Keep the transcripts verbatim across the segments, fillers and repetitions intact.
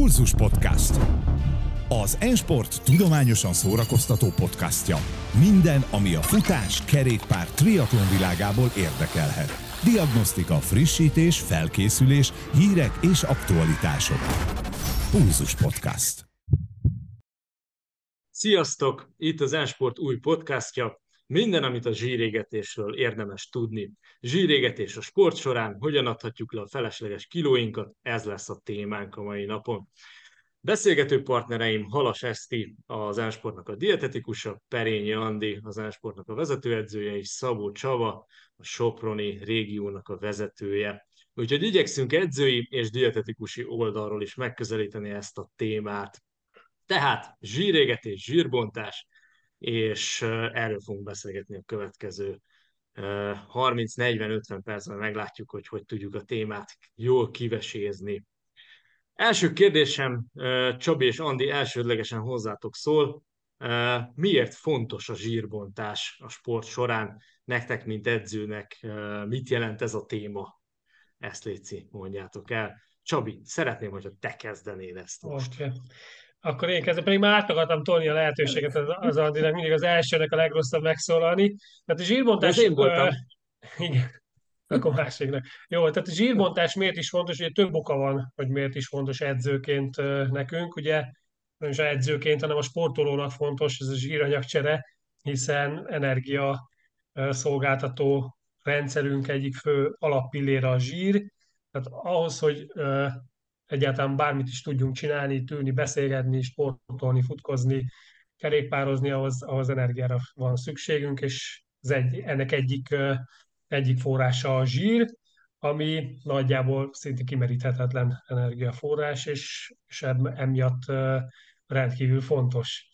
Pulzus Podcast. Az N-Sport tudományosan szórakoztató podcastja. Minden, ami a futás, kerékpár, triatlon világából érdekelhet. Diagnosztika, frissítés, felkészülés, hírek és aktualitások. Pulzus Podcast. Sziasztok! Itt az N-Sport új podcastja. Minden, amit a zsírégetésről érdemes tudni. Zsírégetés a sport során, hogyan adhatjuk le a felesleges kilóinkat, ez lesz a témánk a mai napon. Beszélgető partnereim Halas Eszti, az N-Sportnak a dietetikusa, Perényi Andi, az N-Sportnak a vezetőedzője, és Szabó Csaba, a soproni régiónak a vezetője. Úgyhogy igyekszünk edzői és dietetikusi oldalról is megközelíteni ezt a témát. Tehát zsírégetés, zsírbontás, és erről fogunk beszélgetni a következő harminc negyven ötven percben, meglátjuk, hogy hogy tudjuk a témát jól kivesézni. Első kérdésem, Csabi és Andi, elsődlegesen hozzátok szól. Miért fontos a zsírbontás a sport során? Nektek, mint edzőnek, mit jelent ez a téma? Ezt létszik, mondjátok el. Csabi, szeretném, hogyha te kezdenéd ezt most. Okay. Akkor én kezdem, pedig már át akartam tolni a lehetőséget az, az Andinak, mindig az elsőnek a legrosszabb megszólalni. Tehát a zsírbontás... Ez én voltam. Uh, igen, akkor másiknak. Jó, tehát a zsírbontás miért is fontos? Ugye több oka van, hogy miért is fontos edzőként uh, nekünk. Ugye nem is edzőként, hanem a sportolónak fontos ez a zsíranyagcsere, hiszen energia uh, szolgáltató rendszerünk egyik fő alappillére a zsír. Tehát ahhoz, hogy uh, egyáltalán bármit is tudjunk csinálni, tűnni, beszélgetni, sportolni, futkozni, kerékpározni, ahhoz, ahhoz energiára van szükségünk, és az egy, ennek egyik, egyik forrása a zsír, ami nagyjából szinte kimeríthetetlen energiaforrás, és, és emiatt rendkívül fontos.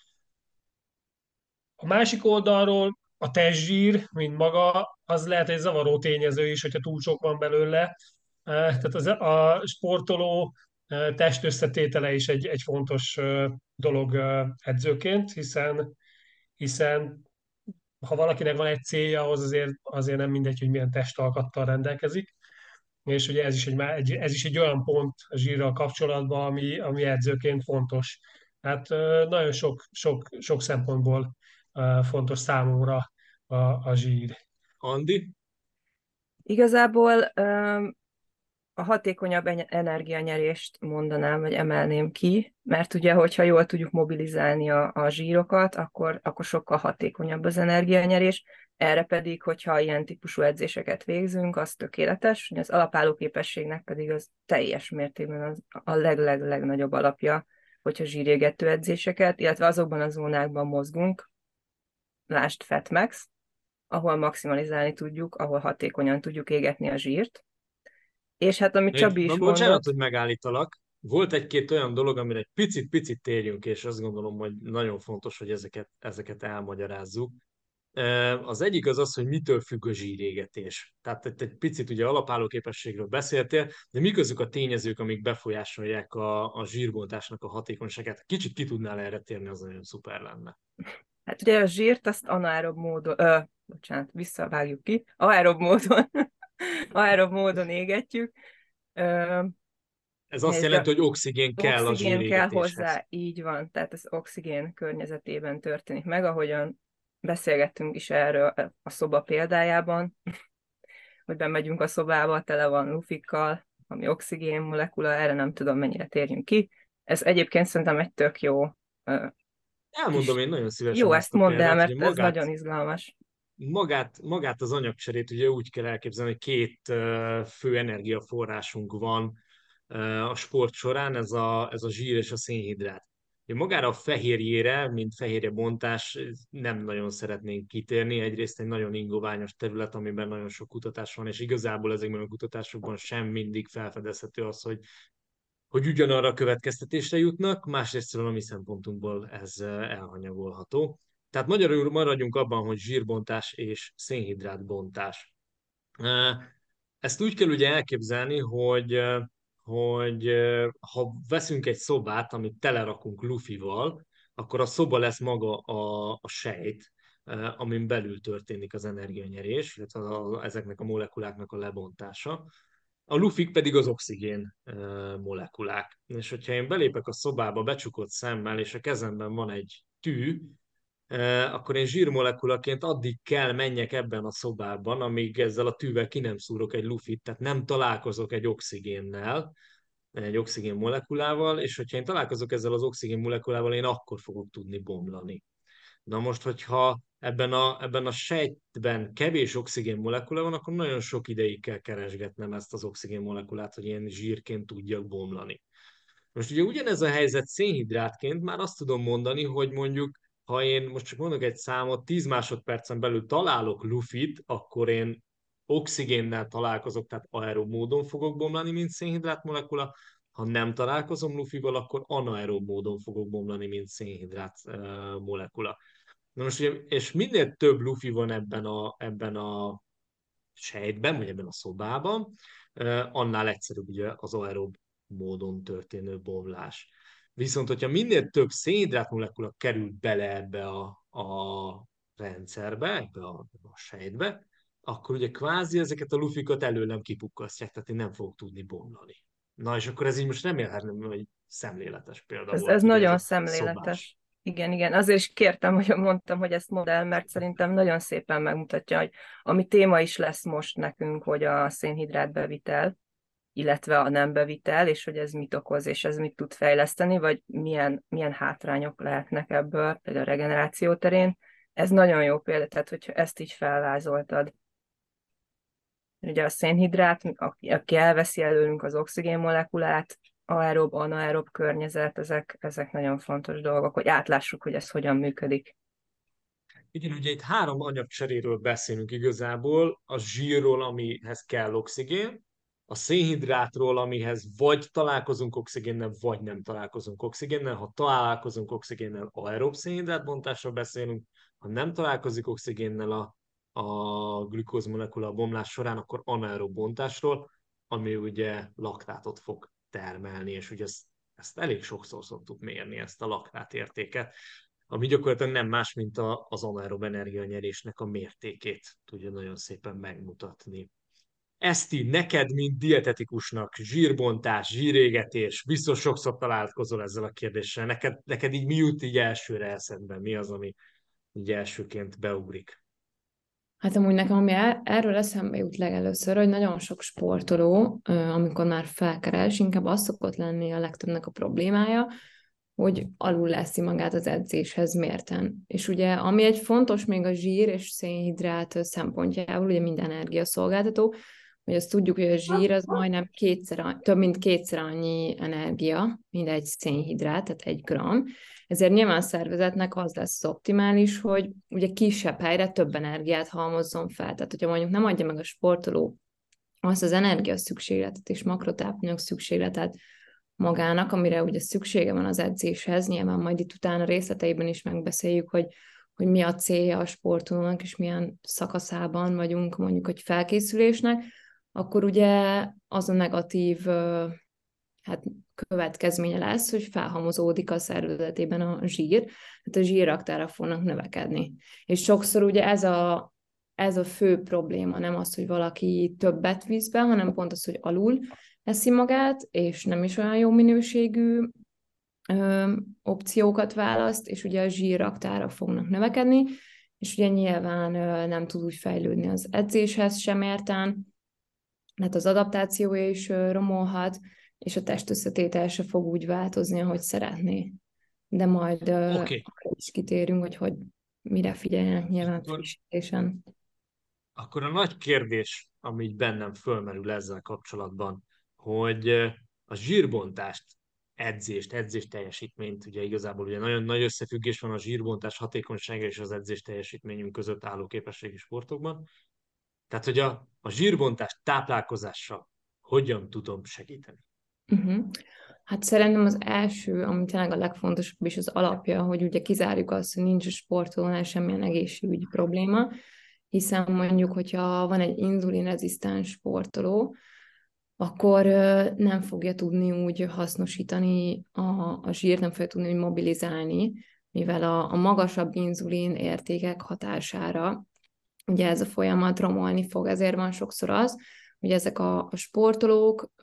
A másik oldalról a testzsír, mint maga, az lehet egy zavaró tényező is, hogyha túl sok van belőle. Tehát az, a sportoló testösszetétele is egy, egy fontos dolog edzőként, hiszen, hiszen ha valakinek van egy célja, ahhoz azért, azért nem mindegy, hogy milyen testalkattal rendelkezik. És ugye ez is egy, egy, ez is egy olyan pont a zsírral kapcsolatban, ami, ami edzőként fontos. Hát nagyon sok, sok, sok szempontból fontos számomra a, a zsír. Andi? Igazából a hatékonyabb energianyerést mondanám, vagy emelném ki, mert ugye, hogyha jól tudjuk mobilizálni a, a zsírokat, akkor, akkor sokkal hatékonyabb az energianyerés. Erre pedig, hogyha ilyen típusú edzéseket végzünk, az tökéletes, az alapálló képességnek pedig az teljes mértékben az a leg-leg-legnagyobb alapja, hogyha zsírégető edzéseket, illetve azokban a zónákban mozgunk, lásd Fatmax, ahol maximalizálni tudjuk, ahol hatékonyan tudjuk égetni a zsírt. És hát, amit Csabi is mondott... Bocsánat, hogy megállítalak. Volt egy-két olyan dolog, amire egy picit-picit térjünk, és azt gondolom, hogy nagyon fontos, hogy ezeket, ezeket elmagyarázzuk. Az egyik az az, hogy mitől függ a zsírégetés. Tehát egy picit ugye alapálló képességről beszéltél, de mik azok a tényezők, amik befolyásolják a, a zsírbontásnak a hatékonyságát? Kicsit ki tudnál erre térni, az nagyon szuper lenne. Hát ugye a zsírt azt anaerob módon, ö, bocsánat, visszavágjuk ki, aerob módon, aerob módon égetjük. Ö, Ez azt jelenti, hogy oxigén kell oxigén a zsírégetéshez. kell hozzá, így van, tehát az oxigén környezetében történik meg, ahogyan beszélgettünk is erről a szoba példájában, hogy bemegyünk a szobába, tele van lufikkal, ami oxigén molekula, erre nem tudom mennyire térjünk ki. Ez egyébként szerintem egy tök jó... Elmondom én nagyon szívesen. Jó, ezt mondd el, mert magát, ez nagyon izgalmas. Magát, magát az anyagcserét ugye úgy kell elképzelni, hogy két uh, fő energiaforrásunk van uh, a sport során, ez a, ez a zsír és a szénhidrát. Magára a fehérjére, mint fehérjebontás nem nagyon szeretnénk kitérni. Egyrészt egy nagyon ingoványos terület, amiben nagyon sok kutatás van, és igazából ezekben a kutatásokban sem mindig felfedezhető az, hogy, hogy ugyanarra a következtetésre jutnak, másrészt a mi szempontunkból ez elhanyagolható. Tehát magyarul maradjunk abban, hogy zsírbontás és szénhidrátbontás. Ezt úgy kell ugye elképzelni, hogy hogy ha veszünk egy szobát, amit telerakunk lufival, akkor a szoba lesz maga a, a sejt, amin belül történik az energianyerés, illetve a, ezeknek a molekuláknak a lebontása. a lufik pedig az oxigén molekulák. És hogyha én belépek a szobába becsukott szemmel, és a kezemben van egy tű, akkor én zsírmolekulaként addig kell menjek ebben a szobában, amíg ezzel a tűvel ki nem szúrok egy lufit, tehát nem találkozok egy oxigénnel, egy oxigén molekulával, és hogyha én találkozok ezzel az oxigén molekulával, én akkor fogok tudni bomlani. Na most, hogyha ebben a, ebben a sejtben kevés oxigén molekula van, akkor nagyon sok ideig kell keresgetnem ezt az oxigén molekulát, hogy ilyen zsírként tudjak bomlani. Most ugye ugyanez a helyzet szénhidrátként, már azt tudom mondani, hogy mondjuk, ha én most csak mondok egy számot, tíz másodpercen belül találok lufit, akkor én oxigénnel találkozok, tehát aerob módon fogok bomlani, mint szénhidrát molekula. Ha nem találkozom lufival, akkor anaerob módon fogok bomlani, mint szénhidrát uh, molekula. Na most ugye, és minél több lufi van ebben a, ebben a sejtben, vagy ebben a szobában, uh, annál egyszerűbb ugye az aerob módon történő bomlás. Viszont, hogyha minél több szénhidrát molekula kerül bele ebbe a, a rendszerbe, ebbe a, a sejtbe, akkor ugye kvázi ezeket a lufikat előlem kipukkasztják, tehát én nem fogok tudni bomlani. Na és akkor ez így most remélhetően, hogy szemléletes példa Ez, volt. ez ugye nagyon ez a szemléletes. szobás. Igen, igen. Azért is kértem, hogy mondtam, hogy ezt mondd el, mert szerintem nagyon szépen megmutatja, hogy ami téma is lesz most nekünk, hogy a szénhidrát bevitel, illetve a nem bevitel, és hogy ez mit okoz, és ez mit tud fejleszteni, vagy milyen, milyen hátrányok lehetnek ebből, például a regeneráció terén. Ez nagyon jó példa, tehát hogyha ezt így felvázoltad. Ugye a szénhidrát, aki elveszi előlünk az oxigén molekulát, aerob, anaerob környezet, ezek, ezek nagyon fontos dolgok, hogy átlássuk, hogy ez hogyan működik. Igen, ugye itt három anyagcseréről beszélünk igazából, a zsírról, amihez kell oxigén, a szénhidrátról, amihez vagy találkozunk oxigénnel, vagy nem találkozunk oxigénnel. Ha találkozunk oxigénnel, aerob szénhidrátbontásról beszélünk, ha nem találkozik oxigénnel a, a glükózmolekula a bomlás során, akkor anaerob bontásról, ami ugye laktátot fog termelni, és ugye ezt, ezt elég sokszor szoktuk mérni, ezt a laktátértéket, ami gyakorlatilag nem más, mint a, az anaerob energianyerésnek a mértékét tudja nagyon szépen megmutatni. Eszti, neked, mint dietetikusnak, zsírbontás, zsírégetés, biztos sokszor találkozol ezzel a kérdéssel. Neked, neked így mi jut így elsőre eszedbe? Mi az, ami így elsőként beugrik? Hát amúgy nekem, ami el, erről eszembe jut legelőször, hogy nagyon sok sportoló, amikor már felkeres, inkább az szokott lenni a legtöbbnek a problémája, hogy alul leszi magát az edzéshez mérten. És ugye, ami egy fontos még a zsír és szénhidrát szempontjából, ugye minden energiaszolgáltató, hogy azt tudjuk, hogy a zsír az majdnem kétszer, több mint kétszer annyi energia, mint egy szénhidrát, tehát egy gram. Ezért nyilván a szervezetnek az lesz az optimális, hogy ugye kisebb helyre több energiát halmozzon fel. Tehát, hogyha mondjuk nem adja meg a sportoló azt az energia szükségletet és makrotápanyag szükségletet magának, amire ugye szüksége van az edzéshez, nyilván majd itt utána részleteiben is megbeszéljük, hogy, hogy mi a célja a sportolónak, és milyen szakaszában vagyunk mondjuk egy felkészülésnek, akkor ugye az a negatív hát, következménye lesz, hogy felhamozódik a szervezetében a zsír, tehát a zsírraktárak fognak növekedni. És sokszor ugye ez a, ez a fő probléma, nem az, hogy valaki többet visz be, hanem pont az, hogy alul eszi magát, és nem is olyan jó minőségű ö, opciókat választ, és ugye a zsírraktárak fognak növekedni, és ugye nyilván ö, nem tud úgy fejlődni az edzéshez sem érten, mert az adaptációja is ö, romolhat, és a testösszetétel se fog úgy változni, ahogy szeretné. De majd ö, Okay. is kitérünk, hogy, hogy mire figyeljenek nyilván frissítésen. Akkor a nagy kérdés, ami így bennem fölmerül ezzel kapcsolatban, hogy a zsírbontást, edzést, edzés teljesítményt, ugye igazából ugye nagyon nagy összefüggés van a zsírbontás hatékonysága és az edzés teljesítményünk között álló képességi sportokban. Tehát, hogy a, a zsírbontás táplálkozással hogyan tudom segíteni? Uh-huh. Hát szerintem az első, ami tényleg a legfontosabb és az alapja, hogy ugye kizárjuk azt, hogy nincs a sportolónál semmilyen egészségügyi probléma, hiszen mondjuk, hogyha van egy inzulinrezisztens sportoló, akkor nem fogja tudni úgy hasznosítani a, a zsírt, nem fogja tudni úgy mobilizálni, mivel a, a magasabb inzulin értékek hatására ugye ez a folyamat romolni fog. Ezért van sokszor az, hogy ezek a, a sportolók,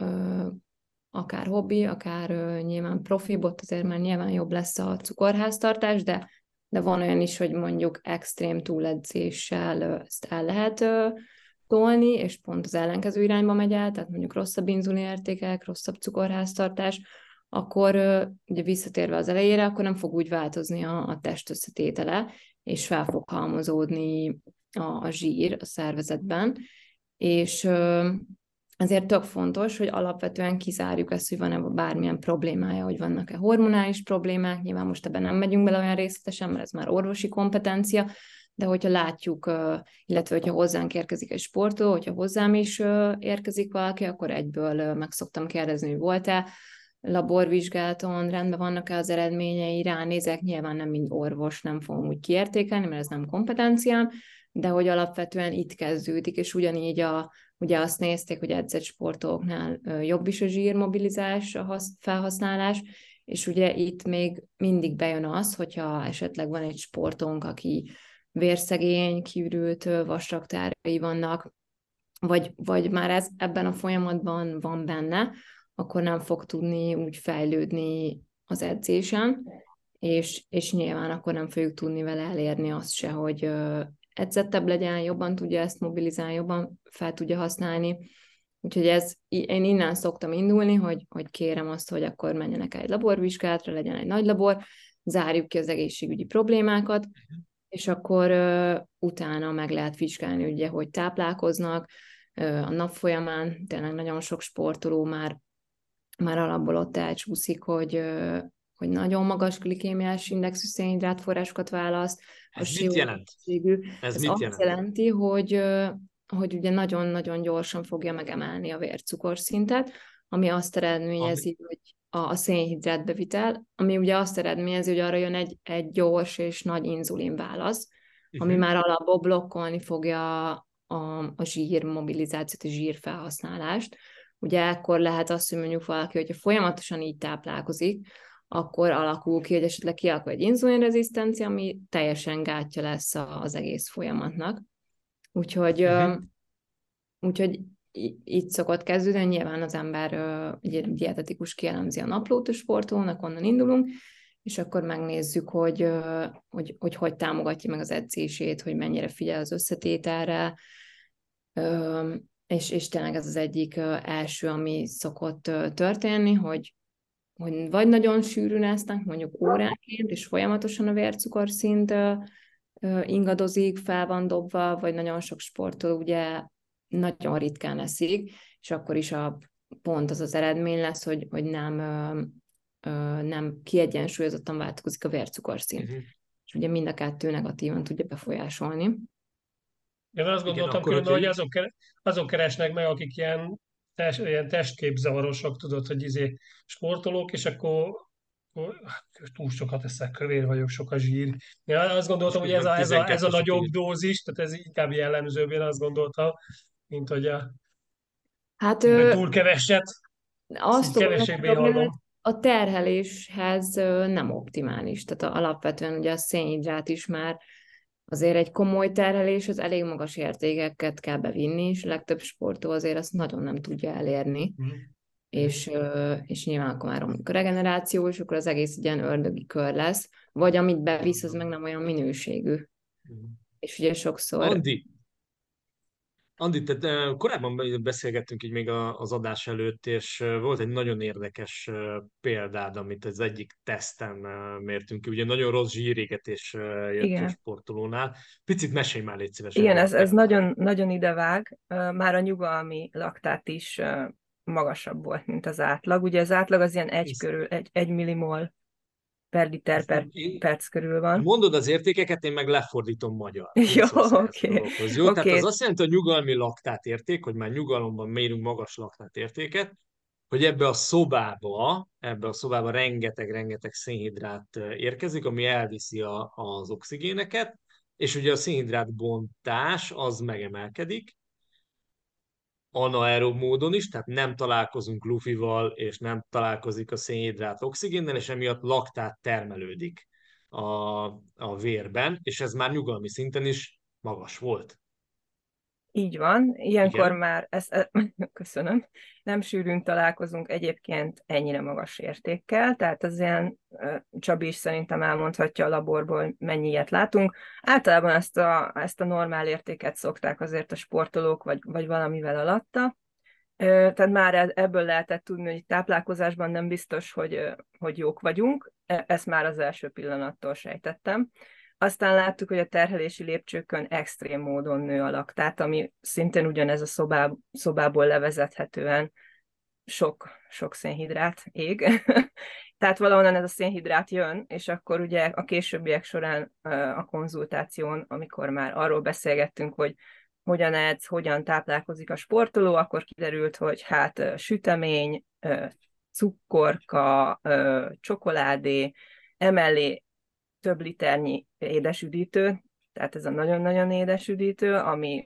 akár hobbi, akár nyilván profi, ott azért már nyilván jobb lesz a cukorháztartás, de, de van olyan is, hogy mondjuk extrém túledzéssel ezt el lehet tolni, és pont az ellenkező irányba megy el, tehát mondjuk rosszabb inzulinértékek, rosszabb cukorháztartás, akkor ugye visszatérve az elejére, akkor nem fog úgy változni a, a test összetétele, és fel fog halmozódni a, a zsír a szervezetben, és ezért tök fontos, hogy alapvetően kizárjuk ezt, hogy van-e bármilyen problémája, hogy vannak-e hormonális problémák, nyilván most ebben nem megyünk bele olyan részletesen, mert ez már orvosi kompetencia, de hogyha látjuk, illetve hogyha hozzánk érkezik egy sportoló, hogyha hozzám is érkezik valaki, akkor egyből meg szoktam kérdezni, hogy volt-e laborvizsgálaton, rendben vannak-e az eredményei, ránézek, nyilván nem mind orvos, nem fogom úgy kiértékelni, mert ez nem kompetenciám, de hogy alapvetően itt kezdődik, és ugyanígy a, ugye azt nézték, hogy edzett sportolóknál jobb is a zsírmobilizás, a felhasználás, és ugye itt még mindig bejön az, hogyha esetleg van egy sportunk, aki vérszegény, kiürült vasraktárai vannak, vagy, vagy már ez ebben a folyamatban van benne, akkor nem fog tudni úgy fejlődni az edzésen, és, és nyilván akkor nem fogjuk tudni vele elérni azt se, hogy edzettebb legyen, jobban tudja ezt mobilizálni, jobban fel tudja használni. Úgyhogy ez, én innen szoktam indulni, hogy, hogy kérem azt, hogy akkor menjenek egy laborvizsgálatra, legyen egy nagy labor, zárjuk ki az egészségügyi problémákat, és akkor uh, utána meg lehet vizsgálni, ugye, hogy táplálkoznak uh, a nap folyamán, tényleg nagyon sok sportoló már, már alapból ott elcsúszik, hogy, uh, hogy nagyon magas glikémiás indexű szénhidrátforrásokat választ. Ez mit jelent? Ez, Ez mit azt jelent? jelenti, hogy, uh, hogy ugye nagyon-nagyon gyorsan fogja megemelni a vércukorszintet, ami azt eredményezi, ami... hogy a, a szénhidrátbevitel, ami ugye azt eredményezi, hogy arra jön egy, egy gyors és nagy inzulin válasz, uh-huh. ami már alapból blokkolni fogja a, a zsír mobilizációt, a zsír felhasználást. Ugye ekkor lehet azt, hogy mondjuk valaki, hogyha folyamatosan így táplálkozik, akkor alakul ki, hogy esetleg kialakul egy inzulinrezisztencia, ami teljesen gátja lesz az egész folyamatnak. Úgyhogy, uh-huh. úgyhogy így szokott kezdődni, nyilván az ember ugye, dietetikus kielemzi a naplót a sportolónak, onnan indulunk, és akkor megnézzük, hogy, hogy, hogy hogy támogatja meg az edzését, hogy mennyire figyel az összetételre, és, és tényleg ez az egyik első, ami szokott történni, hogy, hogy vagy nagyon sűrűn esznek, mondjuk óránként, és folyamatosan a vércukorszint ingadozik, fel van dobva, vagy nagyon sok sportoló ugye nagyon ritkán eszik, és akkor is a pont az az eredmény lesz, hogy, hogy nem, ö, ö, nem kiegyensúlyozottan változik a vércukorszint. Uh-huh. És ugye mind a kettő negatívan tudja befolyásolni. Én azt gondoltam, Igen, különben, hogy azok, azok keresnek meg, akik ilyen, test, ilyen testképzavarosok, tudod, hogy izé sportolók, és akkor túl sokat eszek, kövér vagyok, sok a zsír. Én azt gondoltam, hogy ez a, ez, a, ez a nagyobb dózis, tehát ez inkább jellemzőbb, én azt gondoltam, mint hogy a hát, túl keveset, azt kevesebbé hallom. A terheléshez nem optimális, tehát alapvetően ugye a szénhidrát is már azért egy komoly terhelés, az elég magas értékeket kell bevinni, és a legtöbb sportoló azért azt nagyon nem tudja elérni. Mm. És, és nyilván akkor már a regeneráció, és akkor az egész egy ilyen ördögi kör lesz, vagy amit bevisz, az meg nem olyan minőségű. Mm. És ugye sokszor... Andi, Andi, tehát korábban beszélgettünk így még az adás előtt, és volt egy nagyon érdekes példád, amit az egyik teszten mértünk ki. Ugye nagyon rossz zsírégetés jött Igen. a sportolónál. Picit mesélj már, légy szívesen. Igen, ez, ez nagyon, nagyon idevág. Már a nyugalmi laktát is magasabb volt, mint az átlag. Ugye az átlag az ilyen egy, körül, egy, egy millimol per liter per én, perc körül van. Mondod az értékeket, én meg lefordítom magyar. Jó, oké. Okay. Jó, okay. Tehát az azt jelenti, hogy nyugalmi laktátérték, hogy már nyugalomban mérünk magas laktátértéket, hogy ebbe a szobába, ebbe a szobába rengeteg-rengeteg szénhidrát érkezik, ami elviszi a, az oxigéneket, és ugye a szénhidrát bontás az megemelkedik, anaerob módon is, tehát nem találkozunk lufival, és nem találkozik a szénhidrát oxigénnel, és emiatt laktát termelődik a, a vérben, és ez már nyugalmi szinten is magas volt. Így van, ilyenkor Igen. már, ezt, e, köszönöm, nem sűrűn találkozunk egyébként ennyire magas értékkel, tehát az ilyen, ö, Csabi is szerintem elmondhatja a laborból, mennyi ilyet látunk. Általában ezt a, ezt a normál értéket szokták azért a sportolók, vagy, vagy valamivel alatta. Ö, Tehát már e- ebből lehetett tudni, hogy táplálkozásban nem biztos, hogy, ö, hogy jók vagyunk. E- Ezt már az első pillanattól sejtettem. Aztán láttuk, hogy a terhelési lépcsőkön extrém módon nő a laktát, ami szintén ugyanez a szobá, szobából levezethetően sok, sok szénhidrát ég. Tehát valahonnan ez a szénhidrát jön, és akkor ugye a későbbiek során ö, a konzultáción, amikor már arról beszélgettünk, hogy hogyan edz, hogyan táplálkozik a sportoló, akkor kiderült, hogy hát ö, sütemény, ö, cukorka, ö, csokoládé, emellé több liternyi édesüdítő, tehát ez a nagyon-nagyon édes üdítő, ami,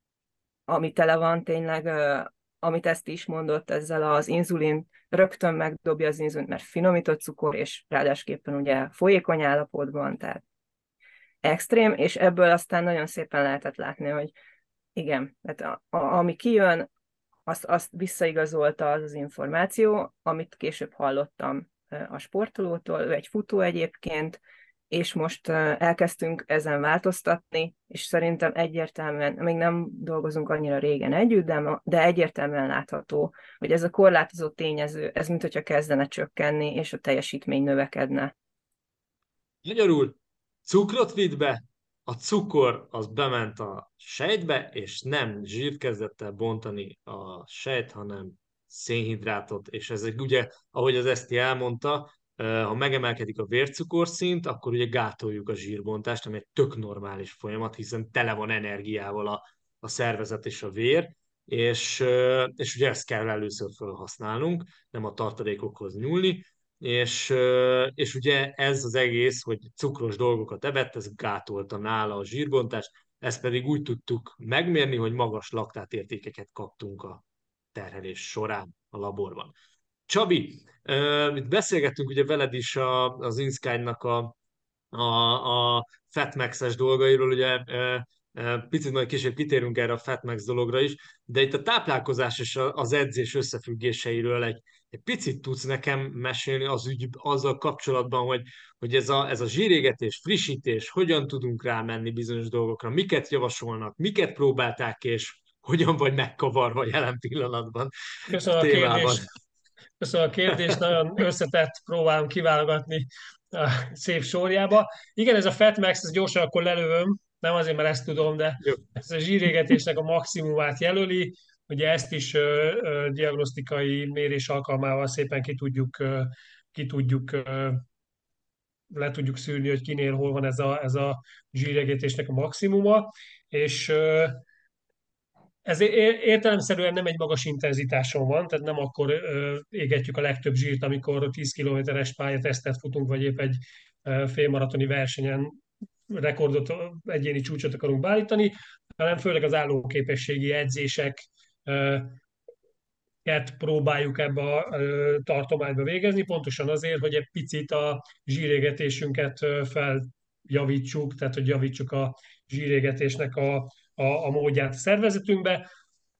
ami tele van tényleg, ö, amit ezt is mondott, ezzel az inzulin, rögtön megdobja az inzulint, mert finomított cukor, és ráadásképpen ugye folyékony állapotban, tehát extrém, és ebből aztán nagyon szépen lehetett látni, hogy igen, tehát a, a, ami kijön, azt, azt visszaigazolta az az információ, amit később hallottam a sportolótól, ő egy futó egyébként, és most elkezdtünk ezen változtatni, és szerintem egyértelműen, még nem dolgozunk annyira régen együtt, de, de egyértelműen látható, hogy ez a korlátozó tényező, ez mint hogyha kezdene csökkenni, és a teljesítmény növekedne. Magyarul cukrot vitt be, a cukor az bement a sejtbe, és nem zsírt kezdett el bontani a sejt, hanem szénhidrátot, és ez egy ugye, ahogy az Eszti elmondta, ha megemelkedik a vércukorszint, akkor ugye gátoljuk a zsírbontást, ami egy tök normális folyamat, hiszen tele van energiával a, a szervezet és a vér, és, és ugye ezt kell először felhasználnunk, nem a tartalékokhoz nyúlni, és, és ugye ez az egész, hogy cukros dolgokat evett, ez gátolta nála a zsírbontást, ezt pedig úgy tudtuk megmérni, hogy magas laktátértékeket kaptunk a terhelés során a laborban. Csabi, itt beszélgettünk ugye veled is a, az InSky-nak a, a, a Fatmax-es dolgairól, ugye picit majd később kitérünk erre a Fatmax dologra is, de itt a táplálkozás és az edzés összefüggéseiről egy, egy picit tudsz nekem mesélni az ügy, azzal kapcsolatban, hogy, hogy ez, a, ez a zsírégetés, frissítés, hogyan tudunk rámenni bizonyos dolgokra, miket javasolnak, miket próbálták, és hogyan vagy megkavarva jelen pillanatban a Köszönöm a témában. kérdést. Köszönöm a kérdést, nagyon összetett, próbálom kiválogatni a szép sorjába. Igen, ez a Fatmax, ez gyorsan akkor lelövöm, nem azért, mert ezt tudom, de Jó. ez a zsírégetésnek a maximumát jelöli. Ugye ezt is ö, ö, diagnosztikai mérés alkalmával szépen ki tudjuk, ö, ki tudjuk ö, le tudjuk szűrni, hogy kinél hol van ez a, ez a zsíregetésnek a maximuma, és ö, ez értelemszerűen nem egy magas intenzitáson van, tehát nem akkor ö, égetjük a legtöbb zsírt, amikor tíz kilométeres pályatesztet futunk, vagy épp egy ö, félmaratoni versenyen rekordot, egyéni csúcsot akarunk beállítani, hanem főleg az állóképességi edzések ö, próbáljuk ebbe a ö, tartományba végezni, pontosan azért, hogy egy picit a zsírégetésünket ö, feljavítsuk, tehát hogy javítsuk a zsírégetésnek a, a, a módját a szervezetünkbe.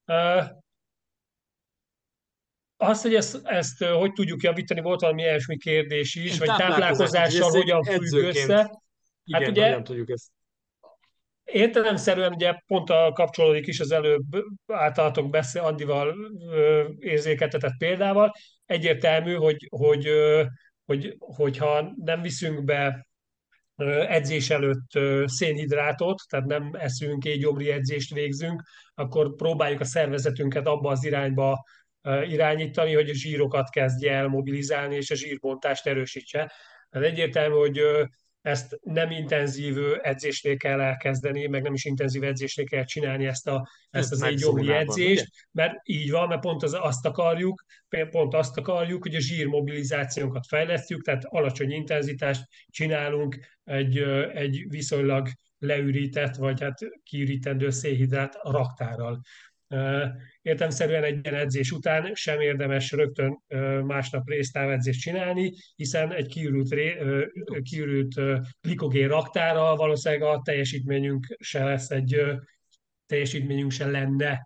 Azt, hogy ezt, ezt hogy tudjuk javítani, volt valami ilyesmi kérdés is, vagy Táplálkozás, hogy táplálkozással ezt egy hogyan függ edzőként, össze. Hát igen, ugye hogyan tudjuk ezt. értelemszerűen ugye pont a kapcsolódik is az előbb általatok beszél, Andival ö, érzékeltetett példával. Egyértelmű, hogy, hogy, ö, hogy, hogyha nem viszünk be ö, edzés előtt ö, szénhidrátot, tehát nem eszünk, éjgyomri edzést végzünk, akkor próbáljuk a szervezetünket abba az irányba ö, irányítani, hogy a zsírokat kezdje el mobilizálni, és a zsírbontást erősítse. Tehát egyértelmű, hogy ö, ezt nem intenzív edzésnél kell elkezdeni, meg nem is intenzív edzésnél kell csinálni ezt, a, ezt az éjgyomri Megzónában, ugye? edzést, mert így van, mert pont az, azt akarjuk, pont azt akarjuk, hogy a zsírmobilizációnkat fejlesztjük, tehát alacsony intenzitást csinálunk egy, ö, egy viszonylag leürített, vagy hát kiürítendő szénhidrát raktárral. Ö, Értelemszerűen egy ilyen edzés után sem érdemes rögtön ö, másnap résztávedzést csinálni, hiszen egy kiürült, ré, ö, kiürült ö, glikogén raktárral valószínűleg a teljesítményünk se lesz egy ö, teljesítményünk se lenne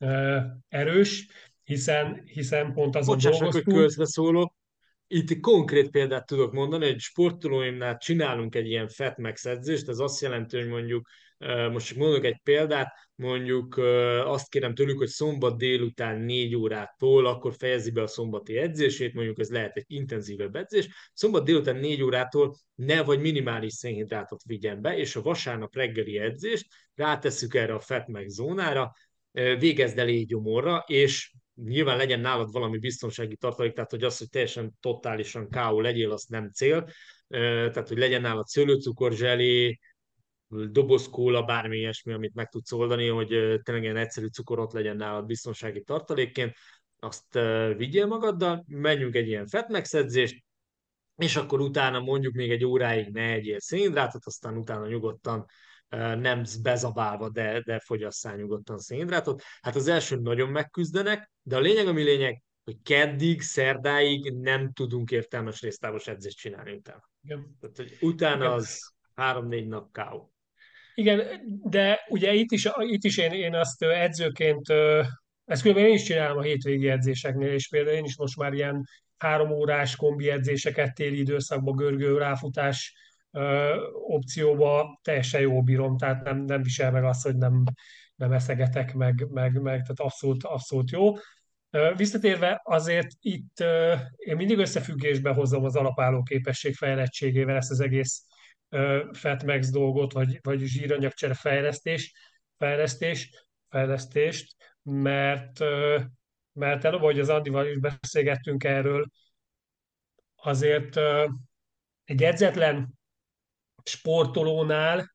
erős, hiszen, hiszen pont azon Bocsáss meg, hogy dolgoztunk. közbeszólok. Itt konkrét példát tudok mondani, hogy sportolóimnál csinálunk egy ilyen Fatmax edzést, ez azt jelenti, hogy mondjuk, most csak mondok egy példát, mondjuk azt kérem tőlük, hogy szombat délután négy órától akkor fejezi be a szombati edzését, mondjuk ez lehet egy intenzívebb edzés, szombat délután négy órától ne vagy minimális szénhidrátot vigyen be, és a vasárnap reggeli edzést rátesszük erre a Fatmax zónára, végezd el éjgyomorra, és nyilván legyen nálad valami biztonsági tartalék, tehát hogy az, hogy teljesen totálisan ká ó legyél, az nem cél. Tehát, hogy legyen nálad szőlőcukor, zselé, dobozkóla, bármi ilyesmi, amit meg tudsz oldani, hogy tényleg ilyen egyszerű cukor ott legyen nálad biztonsági tartalékként, azt vigyél magaddal, menjünk egy ilyen Fatmax edzést, és akkor utána mondjuk még egy óráig ne egyél szénhidrátot, aztán utána nyugodtan nem bezabálva, de, de fogyasszál nyugodtan szénhidrátot. Hát az első nagyon megküzdenek, de a lényeg, ami lényeg, hogy keddig, szerdáig nem tudunk értelmes résztávos edzést csinálni utána. Igen. Tehát, hogy utána Igen. az három-négy nap ká ó. Igen, de ugye itt is, itt is én, én azt edzőként, ezt különben én is csinálom a hétvégi edzéseknél, és például én is most már ilyen három órás kombi edzéseket téli időszakban görgő ráfutás ö, opcióba teljesen jól bírom, tehát nem, nem visel meg azt, hogy nem, nem eszegetek meg, meg, meg tehát abszolút, abszolút jó. Ö, Visszatérve azért itt ö, én mindig összefüggésbe hozom az alapálló képesség fejlettségével ezt az egész Fatmax dolgot, vagy, vagy zsíranyagcsere fejlesztés, fejlesztés, fejlesztést, mert, mert előbb, ahogy az Andival is beszélgettünk erről, azért egy edzetlen sportolónál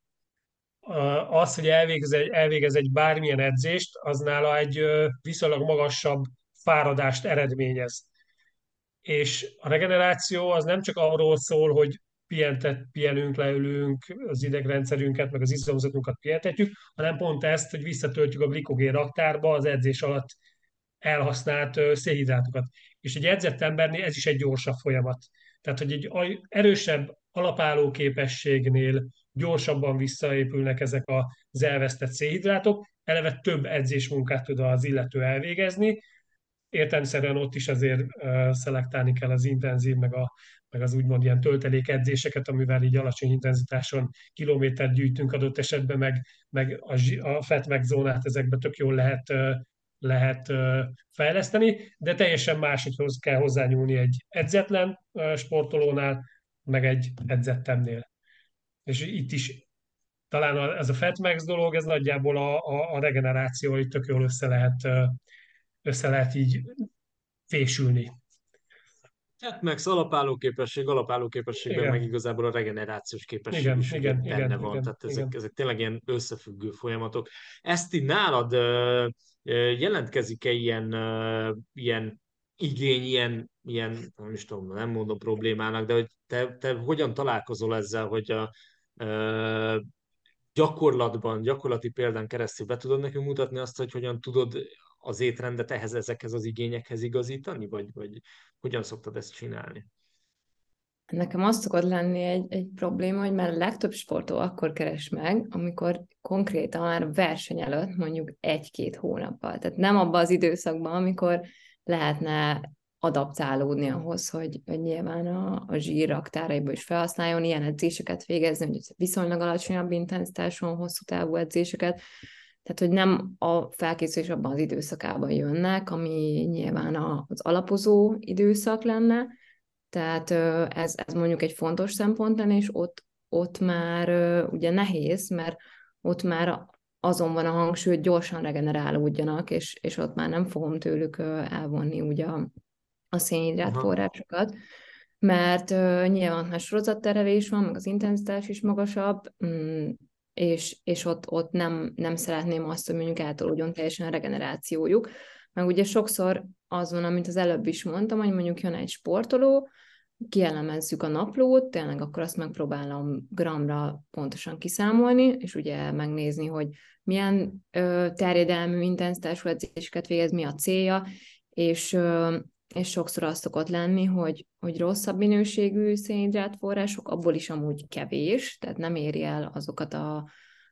az, hogy elvégez egy, elvégez egy bármilyen edzést, az nála egy viszonylag magasabb fáradást eredményez. És a regeneráció az nem csak arról szól, hogy pihentet, pihenünk, leülünk, az idegrendszerünket, meg az izomzatunkat pihentetjük, hanem pont ezt, hogy visszatöltjük a glikogén raktárba az edzés alatt elhasznált szénhidrátokat. És egy edzett embernél ez is egy gyorsabb folyamat. Tehát, hogy egy erősebb alapálló képességnél gyorsabban visszaépülnek ezek az elvesztett szénhidrátok, eleve több edzésmunkát tud az illető elvégezni, értelemszerűen ott is azért uh, szelektálni kell az intenzív, meg, a, meg az úgymond ilyen töltelékedzéseket, amivel így alacsony intenzitáson kilométert gyűjtünk adott esetben, meg, meg a, a Fatmax zónát ezekbe tök jól lehet, uh, lehet uh, fejleszteni, de teljesen máshogy kell hozzányúlni egy edzetlen uh, sportolónál, meg egy edzettemnél. És itt is talán ez a Fatmax dolog, ez nagyjából a, a, a regeneráció, hogy tök jól össze lehet uh, össze lehet így fésülni. Fatmax alapálló képesség, alapálló képességben Igen. meg igazából a regenerációs képesség Igen, is igen, benne igen, van. igen, Tehát ezek, igen. ezek tényleg ilyen összefüggő folyamatok. Ezt így nálad jelentkezik-e ilyen, ilyen igény, ilyen, ilyen, nem is tudom, nem mondom problémának, de hogy te, te hogyan találkozol ezzel, hogy a, a gyakorlatban, gyakorlati példán keresztül be tudod nekünk mutatni azt, hogy hogyan tudod az étrendet ehhez, ezekhez az igényekhez igazítani, vagy, vagy hogyan szoktad ezt csinálni? Nekem az szokott lenni egy, egy probléma, hogy már a legtöbb sportoló akkor keres meg, amikor konkrétan már a verseny előtt mondjuk egy-két hónappal. Tehát nem abban az időszakban, amikor lehetne adaptálódni ahhoz, hogy, hogy nyilván a, a zsír raktáraiból is felhasználjon, ilyen edzéseket végezni, hogy viszonylag alacsonyabb intenzitáson, hosszú távú edzéseket. Tehát, hogy nem a felkészülés abban az időszakában jönnek, ami nyilván az alapozó időszak lenne. Tehát ez, ez mondjuk egy fontos szempont lenne, és ott, ott már ugye nehéz, mert ott már azon van a hangsúly, hogy gyorsan regenerálódjanak, és, és ott már nem fogom tőlük elvonni ugye a, a szénhidrát forrásokat, mert uh, nyilván ha sorozatterelés van, meg az intenzitás is magasabb, mm, és, és ott, ott nem, nem szeretném azt, hogy mondjuk eltolódjon teljesen a regenerációjuk. Meg ugye sokszor az van, amit az előbb is mondtam, hogy mondjuk jön egy sportoló, kielemezzük a naplót, tényleg akkor azt megpróbálom gramra pontosan kiszámolni, és ugye megnézni, hogy milyen ö, terjedelmű, intenzitású edzéseket végez, mi a célja, és, ö, és sokszor az szokott lenni, hogy, hogy rosszabb minőségű szénhidrátforrások, abból is amúgy kevés, tehát nem éri el azokat a,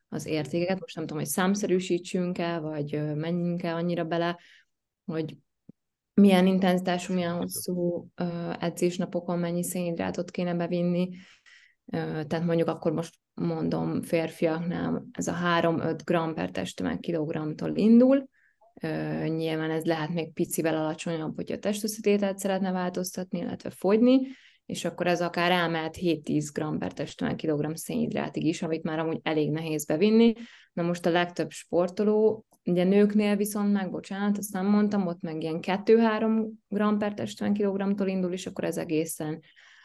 az értékeket. Most nem tudom, hogy számszerűsítsünk-e, vagy menjünk-e annyira bele, hogy milyen intenzitású, milyen hosszú edzésnapokon mennyi szénhidrátot kéne bevinni. Tehát mondjuk akkor most mondom, férfiaknál ez a három-öt gram per testtömeg kilogramtól indul. Nyilván ez lehet még picivel alacsonyabb, hogyha a testösszetételt szeretne változtatni, illetve fogyni, és akkor ez akár elmehet hét-tíz gram per testtömeg kilogramm szénhidrátig is, amit már amúgy elég nehéz bevinni. Na most a legtöbb sportoló, ugye nőknél viszont meg, bocsánat, azt nem mondtam, ott meg ilyen kettő-három gram per testtömeg kilogramtól indul, és akkor ez egészen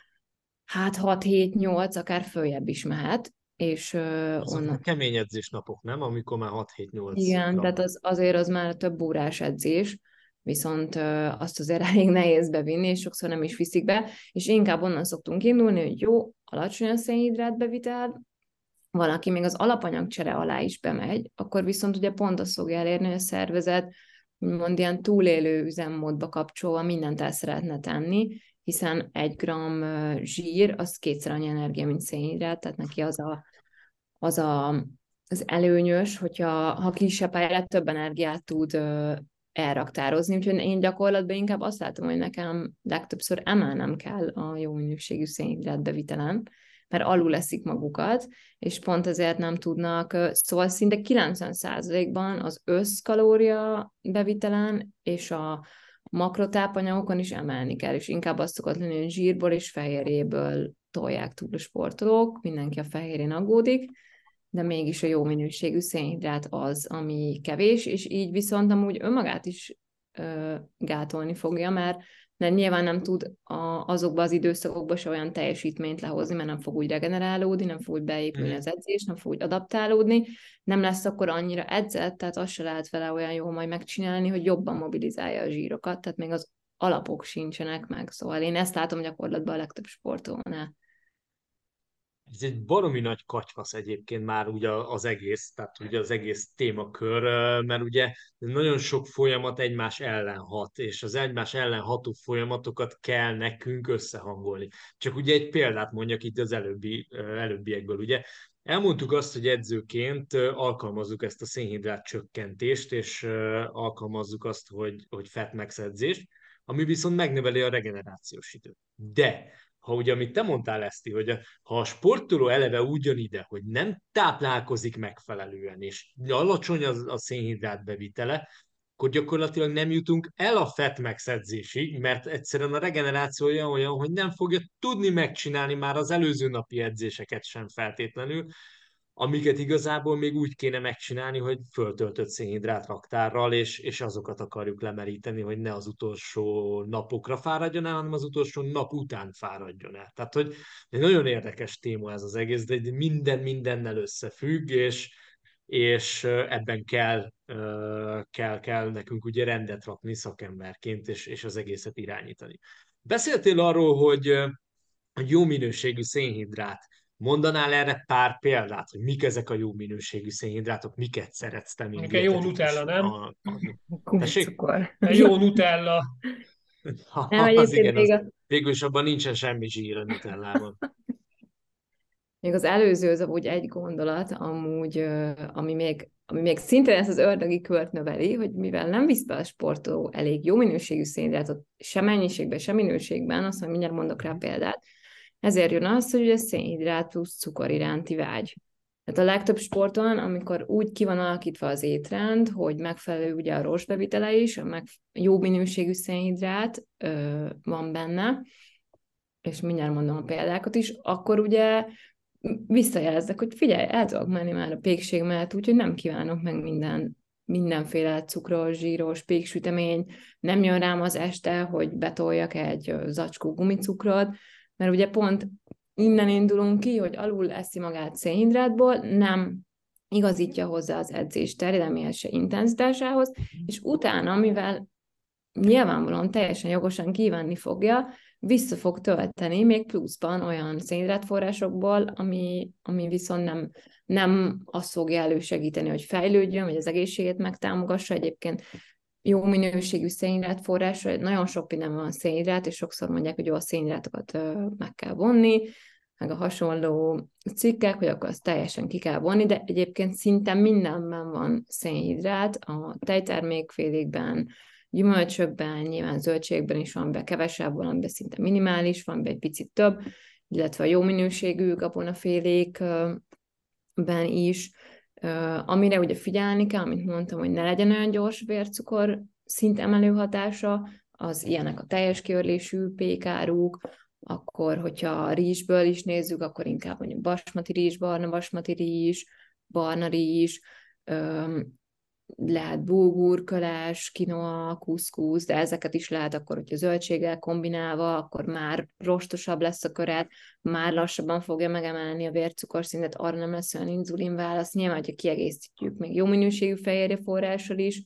hát hat-hét-nyolc, akár följebb is mehet. És uh, onnan... kemény edzésnapok, nem? Amikor már hat-hét-nyolc Igen, gram. tehát az, azért az már több órás edzés, viszont uh, azt azért elég nehéz bevinni, és sokszor nem is viszik be, és inkább onnan szoktunk indulni, hogy jó, alacsony a szénhidrát bevitel, valaki még az alapanyagcsere alá is bemegy, akkor viszont ugye pont azt fogja elérni, hogy a szervezet úgymond ilyen túlélő üzemmódba kapcsolva mindent el szeretne tenni, hiszen egy gram zsír, az kétszer annyi energia, mint szénhidrát, tehát neki az a, az, a, az előnyös, hogyha ha kisebb pályára több energiát tud ö, elraktározni, úgyhogy én gyakorlatban inkább azt látom, hogy nekem legtöbbször emelnem kell a jó minőségű szénhidrát bevitelen, mert alul eszik magukat, és pont ezért nem tudnak, szóval szinte kilencven százalékban az összkalória bevitelen és a makrotápanyagokon is emelni kell, és inkább azt szokott lenni, hogy zsírból és fehérjéből tolják túl a sportolók, mindenki a fehérjén aggódik, de mégis a jó minőségű szénhidrát az, ami kevés, és így viszont amúgy önmagát is ö, gátolni fogja, mert, mert nyilván nem tud a, azokban az időszakokban se olyan teljesítményt lehozni, mert nem fog úgy regenerálódni, nem fog úgy beépülni az edzés, nem fog úgy adaptálódni, nem lesz akkor annyira edzett, tehát azt se lehet vele olyan jól majd megcsinálni, hogy jobban mobilizálja a zsírokat, tehát még az alapok sincsenek meg, szóval én ezt látom gyakorlatban a legtöbb sportolónál. Ez egy baromi nagy katyvasz egyébként már ugye az egész, tehát ugye az egész témakör, mert ugye nagyon sok folyamat egymás ellen hat, és az egymás ellen ható folyamatokat kell nekünk összehangolni. Csak ugye egy példát mondjak itt az előbbi, előbbiekből, ugye elmondtuk azt, hogy edzőként alkalmazzuk ezt a szénhidrát csökkentést, és alkalmazzuk azt, hogy, hogy fat max edzést, ami viszont megnöveli a regenerációs időt. De ha ugye, amit te mondtál, Eszti, hogy a, ha a sportoló eleve úgy jön ide, hogy nem táplálkozik megfelelően, és alacsony az, a szénhidrát bevitele, akkor gyakorlatilag nem jutunk el a fat max edzésig, mert egyszerűen a regeneráció olyan, olyan, hogy nem fogja tudni megcsinálni már az előző napi edzéseket sem feltétlenül, amiket igazából még úgy kéne megcsinálni, hogy föltöltött szénhidrát raktárral, és, és azokat akarjuk lemeríteni, hogy ne az utolsó napokra fáradjon el, hanem az utolsó nap után fáradjon el. Tehát, hogy egy nagyon érdekes téma ez az egész, de minden mindennel összefügg, és, és ebben kell, kell, kell nekünk ugye rendet rakni szakemberként, és, és az egészet irányítani. Beszéltél arról, hogy, hogy jó minőségű szénhidrát. Mondanál erre pár példát, hogy mik ezek a jó minőségű szénhidrátok, miket szeretsz te, mint Nekem jó Nutella, nem? A, a... Kumicukor. Jó Nutella. Nem, az igen, az, a... végül is abban nincsen semmi zsír a Nutellában. Még az előző az amúgy egy gondolat, amúgy, ami még, ami még szintén ezt az ördögi kört növeli, hogy mivel nem visz be a sportoló elég jó minőségű szénhidrátot, sem mennyiségben, sem minőségben, azt mondom, mindjárt mondok rá példát, ezért jön az, hogy a szénhidrát plusz cukor iránti vágy. Tehát a legtöbb sporton, amikor úgy ki van alakítva az étrend, hogy megfelelő ugye a rostbevitele is, a meg jó minőségű szénhidrát ö, van benne, és mindjárt mondom a példákat is, akkor ugye visszajeleznek, hogy figyelj, el tudok menni már a pékség mellett, úgyhogy nem kívánok meg minden, mindenféle cukros, zsíros, péksütemény, nem jön rám az este, hogy betoljak egy zacskó gumicukrot, mert ugye pont innen indulunk ki, hogy alul eszi magát szénhidrátból, nem igazítja hozzá az edzés terjedelméhez se intenzitásához, és utána, mivel nyilvánvalóan teljesen jogosan kívánni fogja, vissza fog tölteni még pluszban olyan szénhidrátforrásokból, ami, ami viszont nem, nem azt fogja elősegíteni, hogy fejlődjön, vagy az egészségét megtámogassa. Egyébként jó minőségű szénhidrátforrásra, nagyon sok minden van szénhidrát, és sokszor mondják, hogy jó, a szénhidrátokat meg kell vonni, meg a hasonló cikkek, hogy akkor azt teljesen ki kell vonni, de egyébként szinte mindenben van szénhidrát, a tejtermékfélékben, gyümölcsökben, nyilván zöldségben is van be kevesebb, valamiben szinte minimális, van be egy picit több, illetve a jó minőségű gabonafélékben is, amire ugye figyelni kell, amit mondtam, hogy ne legyen olyan gyors vércukor szintemelő hatása, az ilyenek a teljes kiörlésű pékáruk, akkor, hogyha a rizsből is nézzük, akkor inkább mondjuk basmati rizs, barna basmati rizs, barna rizs, lehet bulgur, köles, quinoa, kuszkusz, de ezeket is lehet akkor, hogyha zöldséggel kombinálva, akkor már rostosabb lesz a köret, már lassabban fogja megemelni a vércukorszintet, arra nem lesz olyan inzulinválasz. Nyilván, hogyha kiegészítjük még jó minőségű fehérje forrással is,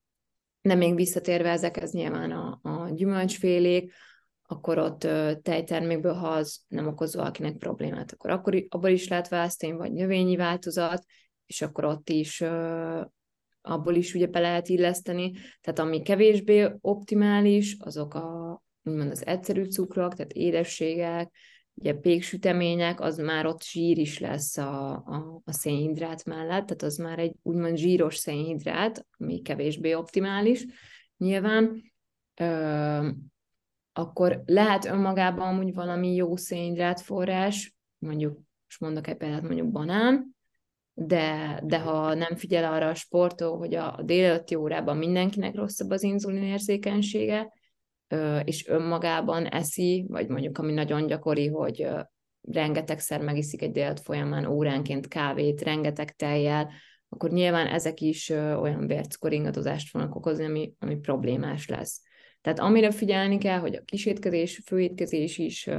de még visszatérve ezekhez nyilván a, a gyümölcsfélék, akkor ott ö, tejtermékből, ha az nem okoz valakinek problémát, akkor, akkor abból is lehet választani, vagy növényi változat, és akkor ott is ö, abból is ugye be lehet illeszteni. Tehát ami kevésbé optimális, azok a, úgymond az egyszerű cukrok, tehát édességek, ugye péksütemények, az már ott zsír is lesz a, a, a szénhidrát mellett, tehát az már egy úgymond zsíros szénhidrát, ami kevésbé optimális nyilván. Ö, akkor lehet önmagában amúgy valami jó szénhidrát forrás, mondjuk, most mondok egy példát, mondjuk banán, de, de ha nem figyel arra a sportoló, hogy a, a délelőtti órában mindenkinek rosszabb az inzulinérzékenysége, és önmagában eszi, vagy mondjuk ami nagyon gyakori, hogy rengetegszer megiszik egy délelőtt folyamán óránként kávét, rengeteg tejjel, akkor nyilván ezek is olyan vércukoringadozást fognak okozni, ami, ami problémás lesz. Tehát amire figyelni kell, hogy a kisétkezés, főétkezés is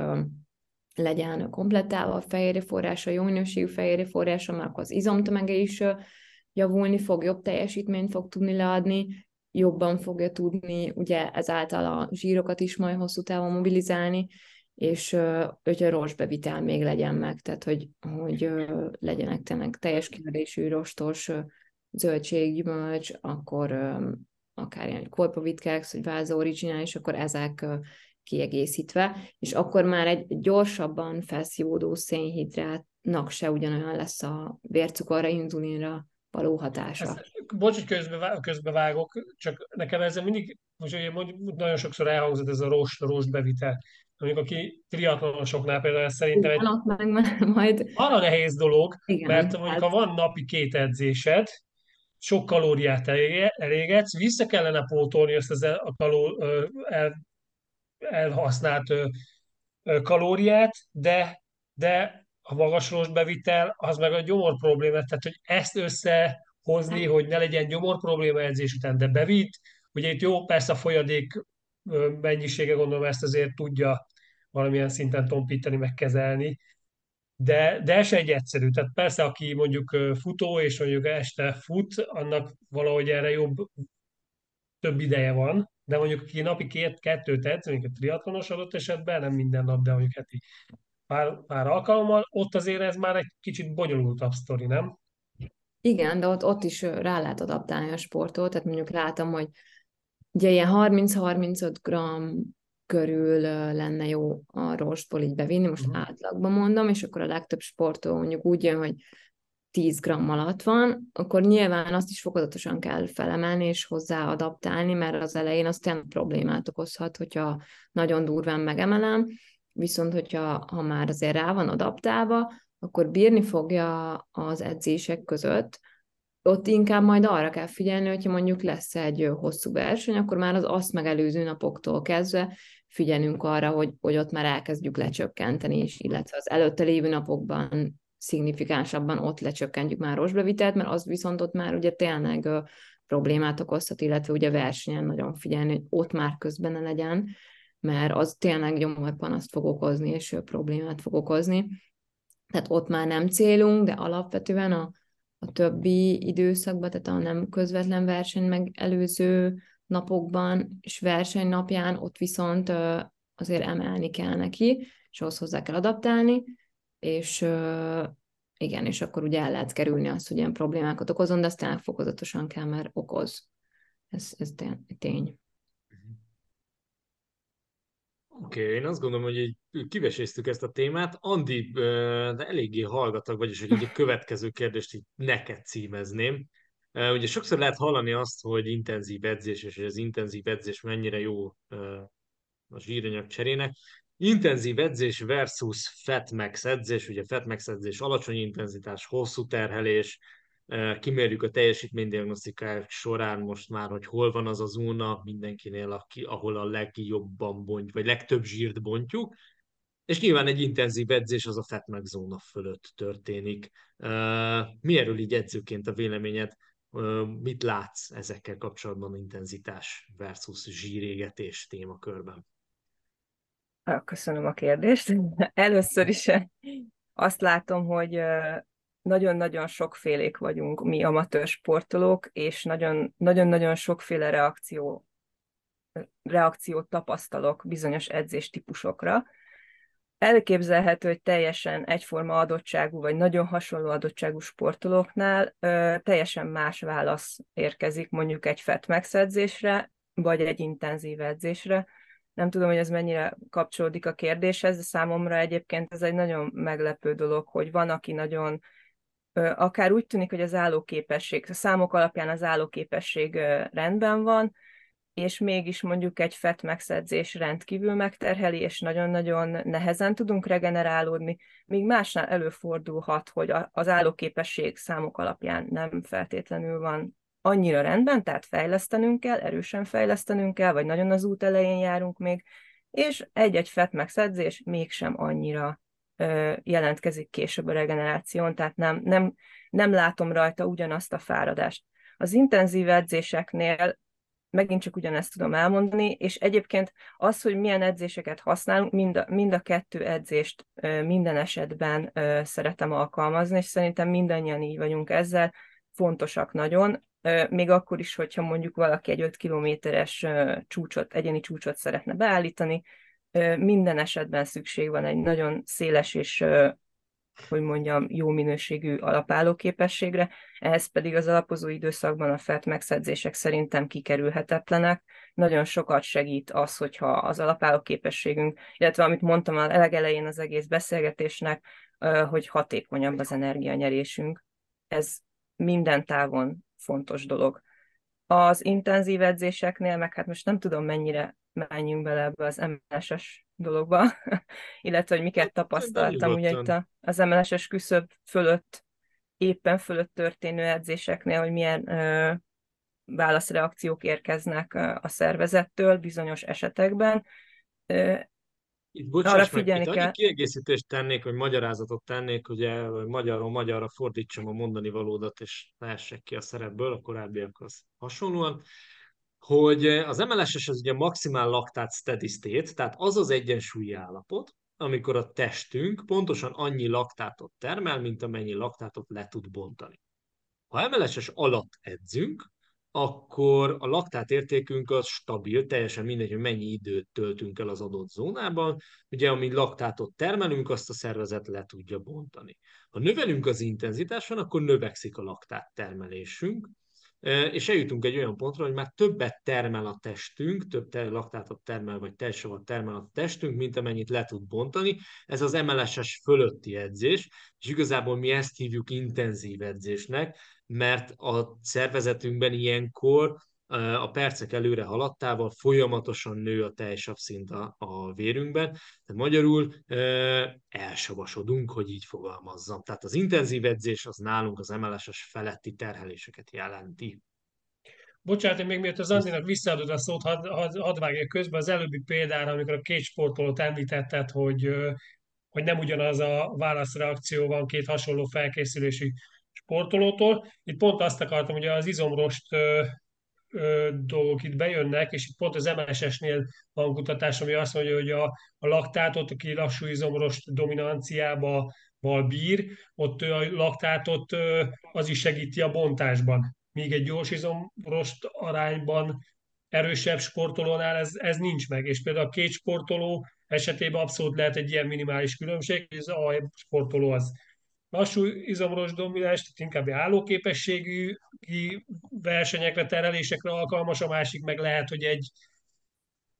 legyen komplettálva, a fehérje forrása, jó minőségű fehérje forrása, már akkor az izomtömege is javulni fog, jobb teljesítményt fog tudni leadni, jobban fogja tudni ugye ezáltal a zsírokat is majd hosszú távon mobilizálni, és hogy a rostbevitel még legyen meg, tehát hogy, hogy legyenek tényleg teljes kiverésű rostos zöldség, gyümölcs, akkor akár ilyen korpavitkex, vagy váza originális, akkor ezek kiegészítve, és akkor már egy gyorsabban felszívódó szénhidrátnak se ugyanolyan lesz a vércukorra, inzulinra való hatása. Ezt, bocs, hogy közbe, közbevágok, csak nekem ezzel mindig, most ugye mondjuk, nagyon sokszor elhangzott ez a rost, rost bevitel. Mondjuk aki triatlonosoknál például ez szerintem egy meg majd... arra nehéz dolog, Igen, mert mondjuk hát... ha van napi két edzésed, sok kalóriát elégetsz, vissza kellene pótolni ezt az el, a kaló, el, elhasznált kalóriát, de, de a magas rostbevitel az meg a gyomor probléma, tehát hogy ezt összehozni, hogy ne legyen gyomor probléma edzés után, de bevitt, ugye itt jó, persze a folyadék mennyisége, gondolom ezt azért tudja valamilyen szinten tompítani, meg kezelni, de, de ez se egy egyszerű. Tehát persze, aki mondjuk futó, és mondjuk este fut, annak valahogy erre jobb, több ideje van, de mondjuk aki napi két, kettőt edz, mondjuk a triatlonos adott esetben, nem minden nap, de mondjuk heti pár, pár alkalommal, ott azért ez már egy kicsit bonyolultabb sztori, nem? Igen, de ott, ott is rá lehet adaptálni a sportot, tehát mondjuk látom, hogy ugye ilyen harminc-harmincöt gramm körül lenne jó a rostból így bevinni, most uh-huh. átlagban mondom, és akkor a legtöbb sportoló mondjuk úgy jön, hogy tíz gramm alatt van, akkor nyilván azt is fokozatosan kell felemelni és hozzá adaptálni, mert az elején az tényleg problémát okozhat, hogyha nagyon durván megemelem, viszont hogyha ha már azért rá van adaptálva, akkor bírni fogja az edzések között. Ott inkább majd arra kell figyelni, hogyha mondjuk lesz egy hosszú verseny, akkor már az azt megelőző napoktól kezdve figyelünk arra, hogy, hogy ott már elkezdjük lecsökkenteni, és illetve az előtte lévő napokban szignifikánsabban ott lecsökkentjük már rostbevitelt, mert az viszont ott már ugye tényleg ö, problémát okozhat, illetve ugye versenyen nagyon figyelni, hogy ott már közben ne legyen, mert az tényleg gyomorpanaszt fog okozni, és ö, problémát fog okozni. Tehát ott már nem célunk, de alapvetően a, a többi időszakban, tehát a nem közvetlen verseny megelőző napokban és versenynapján ott viszont ö, azért emelni kell neki, és ahhoz hozzá kell adaptálni, és uh, igen, és akkor ugye el lehet kerülni azt, hogy ilyen problémákat okozon, de aztán fokozatosan kell, mert okoz. Ez, ez tény. Oké, okay, én azt gondolom, hogy így kiveséztük ezt a témát. Andi, de eléggé hallgatag vagyis, hogy egy következő kérdést így neked címezném. Ugye sokszor lehet hallani azt, hogy intenzív edzés, és hogy az intenzív edzés mennyire jó a zsíranyag cserének. Intenzív edzés versus Fatmax edzés, ugye Fatmax edzés alacsony intenzitás, hosszú terhelés, kimérjük a teljesítménydiagnosztikák során most már, hogy hol van az a zóna mindenkinél, aki, ahol a legjobban bontjuk, vagy legtöbb zsírt bontjuk, és nyilván egy intenzív edzés az a Fatmax zóna fölött történik. Mi erről így edzőként a véleményed? Mit látsz ezekkel kapcsolatban intenzitás versus zsírégetés témakörben? Köszönöm a kérdést. Először is azt látom, hogy nagyon-nagyon sokfélék vagyunk mi amatőr sportolók, és nagyon- nagyon-nagyon sokféle reakció, reakciót tapasztalok bizonyos edzéstípusokra. Elképzelhető, hogy teljesen egyforma adottságú, vagy nagyon hasonló adottságú sportolóknál ö, teljesen más válasz érkezik mondjuk egy Fatmax edzésre, vagy egy intenzív edzésre. Nem tudom, hogy ez mennyire kapcsolódik a kérdéshez, de számomra egyébként ez egy nagyon meglepő dolog, hogy van, aki nagyon, ö, akár úgy tűnik, hogy az állóképesség, a számok alapján az állóképesség ö, rendben van, és mégis mondjuk egy Fatmax edzés rendkívül megterheli, és nagyon-nagyon nehezen tudunk regenerálódni, míg másnál előfordulhat, hogy az állóképesség számok alapján nem feltétlenül van annyira rendben, tehát fejlesztenünk kell, erősen fejlesztenünk kell, vagy nagyon az út elején járunk még, és egy-egy Fatmax edzés mégsem annyira ö, jelentkezik később a regeneráción, tehát nem, nem, nem látom rajta ugyanazt a fáradást. Az intenzív edzéseknél megint csak ugyanezt tudom elmondani, és egyébként az, hogy milyen edzéseket használunk, mind a, mind a kettő edzést minden esetben szeretem alkalmazni, és szerintem mindannyian így vagyunk ezzel, fontosak nagyon, még akkor is, hogyha mondjuk valaki egy öt kilométeres csúcsot, egyéni csúcsot szeretne beállítani, minden esetben szükség van egy nagyon széles és hogy mondjam, jó minőségű alapálló képességre, ehhez pedig az alapozó időszakban a Fatmax edzések szerintem kikerülhetetlenek. Nagyon sokat segít az, hogyha az alapálló képességünk, illetve amit mondtam a legelején az egész beszélgetésnek, hogy hatékonyabb az energianyerésünk. Ez minden távon fontos dolog. Az intenzív edzéseknél, meg hát most nem tudom mennyire menjünk bele ebbe az em el es-es dologba, illetve hogy miket tapasztaltam ugye itt a, az em el es-es küszöb fölött, éppen fölött történő edzéseknél, hogy milyen ö, válaszreakciók érkeznek a szervezettől bizonyos esetekben. Ö, Itt bocsáss meg, itt annyi kiegészítést tennék, vagy magyarázatot tennék, ugye magyarról magyarra fordítsam a mondani valódat, és lehessek ki a szerepből, a korábbiakhoz hasonlóan, hogy az em el es-es az ugye maximál laktát steady state, tehát az az egyensúlyi állapot, amikor a testünk pontosan annyi laktátot termel, mint amennyi laktátot le tud bontani. Ha em el es-es alatt edzünk, akkor a laktát értékünk az stabil, teljesen mindegy, hogy mennyi időt töltünk el az adott zónában. Ugye, amíg laktátot termelünk, azt a szervezet le tudja bontani. Ha növelünk az intenzitáson, akkor növekszik a laktát termelésünk, és eljutunk egy olyan pontra, hogy már többet termel a testünk, több laktátot termel, vagy tejsavat termel a testünk, mint amennyit le tud bontani. Ez az em el es-es fölötti edzés, és igazából mi ezt hívjuk intenzív edzésnek, mert a szervezetünkben ilyenkor a percek előre haladtával folyamatosan nő a tejsav szint a, a vérünkben, tehát magyarul elsavasodunk, hogy így fogalmazzam. Tehát az intenzív edzés az nálunk az em el es-es feletti terheléseket jelenti. Bocsánat, én még miért az Andinak visszaadod a szót, hadd had, had vágja közben az előbbi példára, amikor a két sportolót említetted, hogy, hogy nem ugyanaz a válaszreakció van két hasonló felkészülési sportolótól. Itt pont azt akartam, hogy az izomrost ö, ö, dolgok itt bejönnek, és itt pont az em el es-esnél van kutatás, ami azt mondja, hogy a, a laktátot, aki lassú izomrost dominanciába val bír, ott a laktátot ö, az is segíti a bontásban. Míg egy gyors izomrost arányban erősebb sportolónál ez, ez nincs meg. És például a két sportoló esetében abszolút lehet egy ilyen minimális különbség, hogy az A sportoló az lassú izomros domináns, tehát inkább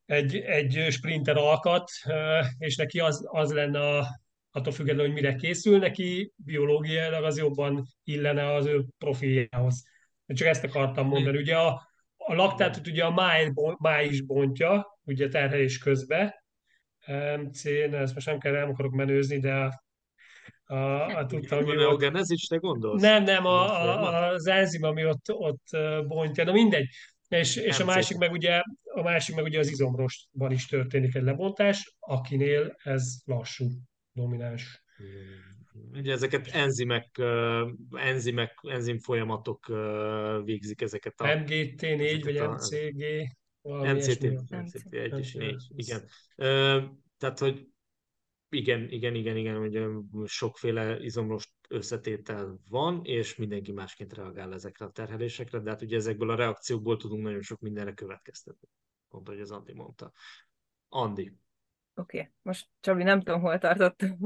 egy, egy sprinter alkat, és neki az, az lenne a, attól függetlenül, hogy mire készül, neki biológiailag az jobban illene az ő profiljához. Csak ezt akartam mondani. Ugye a, a laktátot ugye a máj, máj is bontja, ugye terhelés közben. em cé, ezt most nem kell, nem akarok menőzni, de a, a, a tudtam, mi volt. Neogenezis, te gondolsz? Nem, nem, a, a, az enzim, ami ott, ott bontja, na mindegy. És, és a másik meg ugye, a másik meg ugye az izomrostban is történik egy lebontás, akinél ez lassú, domináns. Ugye ezeket enzimek, uh, enzimek, enzim folyamatok uh, végzik ezeket a... em gé té négy vagy a, em cé gé, valami em cé té, ilyesmi. em cé té egy és négy, igen. Uh, tehát, hogy igen, igen, igen, igen, hogy sokféle izomrost összetétel van, és mindenki másként reagál ezekre a terhelésekre, de hát ugye ezekből a reakciókból tudunk nagyon sok mindenre következtetni. Pont, hogy az Andi mondta. Andi. Oké, okay. Most Csabi, nem tudom, hol tartottam.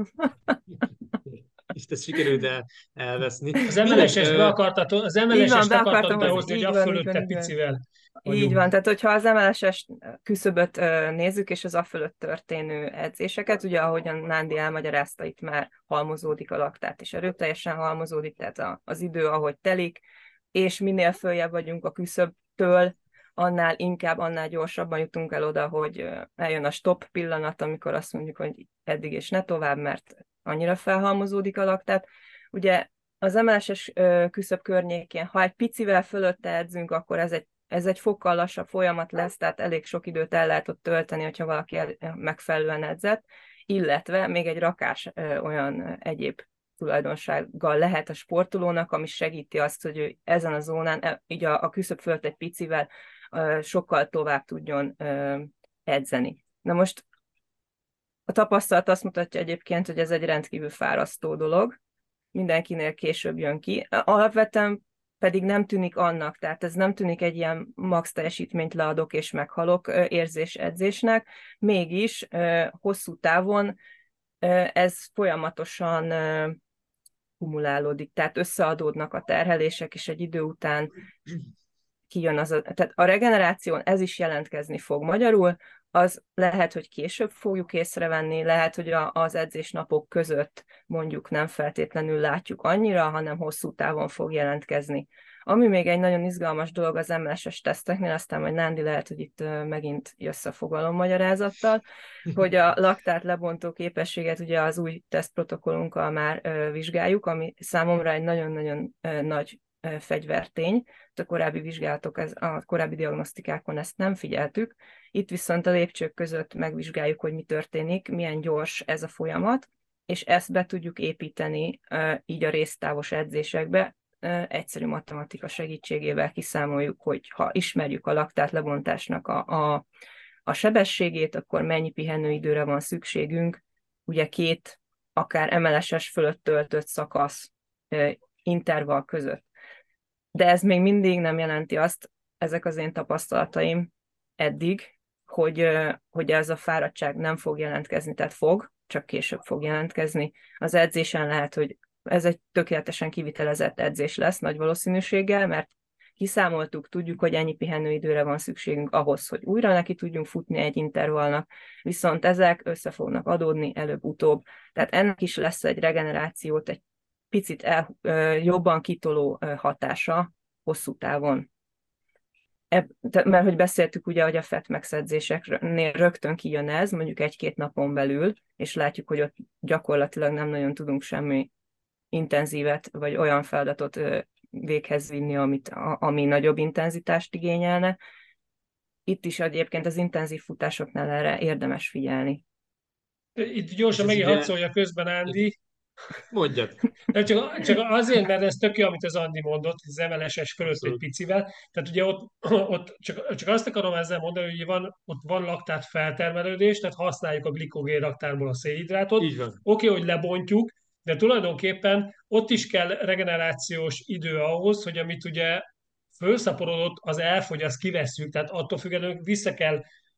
És ezt sikerült el, elveszni. Az em el es-est be akartad, az em el es-est be akartad akartam behozni, hogy a van, fölötte van, picivel. Így van, tehát hogyha az em el es-es küszöböt nézzük, és az a fölött történő edzéseket, ugye ahogyan Nándi elmagyarázta, itt már halmozódik a laktát, és erőteljesen halmozódik, tehát az idő, ahogy telik, és minél följebb vagyunk a küszöbtől, annál inkább, annál gyorsabban jutunk el oda, hogy eljön a stop pillanat, amikor azt mondjuk, hogy eddig és ne tovább, mert annyira felhalmozódik a laktát. Ugye az em el es-es küszöb környékén, ha egy picivel fölötte edzünk, akkor ez egy, ez egy fokkal lassabb folyamat lesz, tehát elég sok időt el lehet ott tölteni, hogyha valaki megfelelően edzett, illetve még egy rakás olyan egyéb tulajdonsággal lehet a sportolónak, ami segíti azt, hogy ő ezen a zónán, így a, a küszöb fölött egy picivel sokkal tovább tudjon edzeni. Na most a tapasztalat azt mutatja egyébként, hogy ez egy rendkívül fárasztó dolog, mindenkinél később jön ki. Alapvetően pedig nem tűnik annak, tehát ez nem tűnik egy ilyen max teljesítményt leadok és meghalok érzés-edzésnek, mégis hosszú távon ez folyamatosan kumulálódik, tehát összeadódnak a terhelések, és egy idő után kijön az a, tehát a regeneráción ez is jelentkezni fog magyarul, az lehet, hogy később fogjuk észrevenni, lehet, hogy a, az edzésnapok között mondjuk nem feltétlenül látjuk annyira, hanem hosszú távon fog jelentkezni. Ami még egy nagyon izgalmas dolog az em el es-es teszteknél, aztán majd Nándi lehet, hogy itt megint jössz a fogalommagyarázzattal, hogy a laktát lebontó képességet ugye az új tesztprotokollunkkal már vizsgáljuk, ami számomra egy nagyon-nagyon nagy fegyvertény. A korábbi vizsgálatok, a korábbi diagnosztikákon ezt nem figyeltük. Itt viszont a lépcsők között megvizsgáljuk, hogy mi történik, milyen gyors ez a folyamat, és ezt be tudjuk építeni így a résztávos edzésekbe. Egyszerű matematika segítségével kiszámoljuk, hogy ha ismerjük a laktát lebontásnak a, a, a sebességét, akkor mennyi pihenőidőre van szükségünk. Ugye két, akár em el es-es fölött töltött szakasz intervall között. De ez még mindig nem jelenti azt, ezek az én tapasztalataim eddig, hogy, hogy ez a fáradtság nem fog jelentkezni, tehát fog, csak később fog jelentkezni. Az edzésen lehet, hogy ez egy tökéletesen kivitelezett edzés lesz nagy valószínűséggel, mert kiszámoltuk, tudjuk, hogy ennyi pihenőidőre van szükségünk ahhoz, hogy újra neki tudjunk futni egy intervallnak, viszont ezek össze fognak adódni előbb-utóbb. Tehát ennek is lesz egy regenerációt, egy picit el, jobban kitoló hatása hosszú távon. Ebb, mert hogy beszéltük ugye, hogy a Fatmax edzéseknél rögtön kijön ez, mondjuk egy-két napon belül, és látjuk, hogy ott gyakorlatilag nem nagyon tudunk semmi intenzívet, vagy olyan feladatot véghez vinni, amit, ami nagyobb intenzitást igényelne. Itt is egyébként az intenzív futásoknál erre érdemes figyelni. Itt gyorsan megint hadd szólja közben, Ándi. Mondjad. Csak, csak azért, mert ez tök jó, amit az Andi mondott, az em el es-es fölött egy picivel. Tehát ugye ott, ott csak, csak azt akarom ezzel mondani, hogy van, ott van laktát feltermelődés, tehát használjuk a glikogén raktárból a szénhidrátot. Oké, okay, hogy lebontjuk, de tulajdonképpen ott is kell regenerációs idő ahhoz, hogy amit ugye felszaporodott, az elfogy, azt kivesszük, tehát attól függetlenül vissza kell,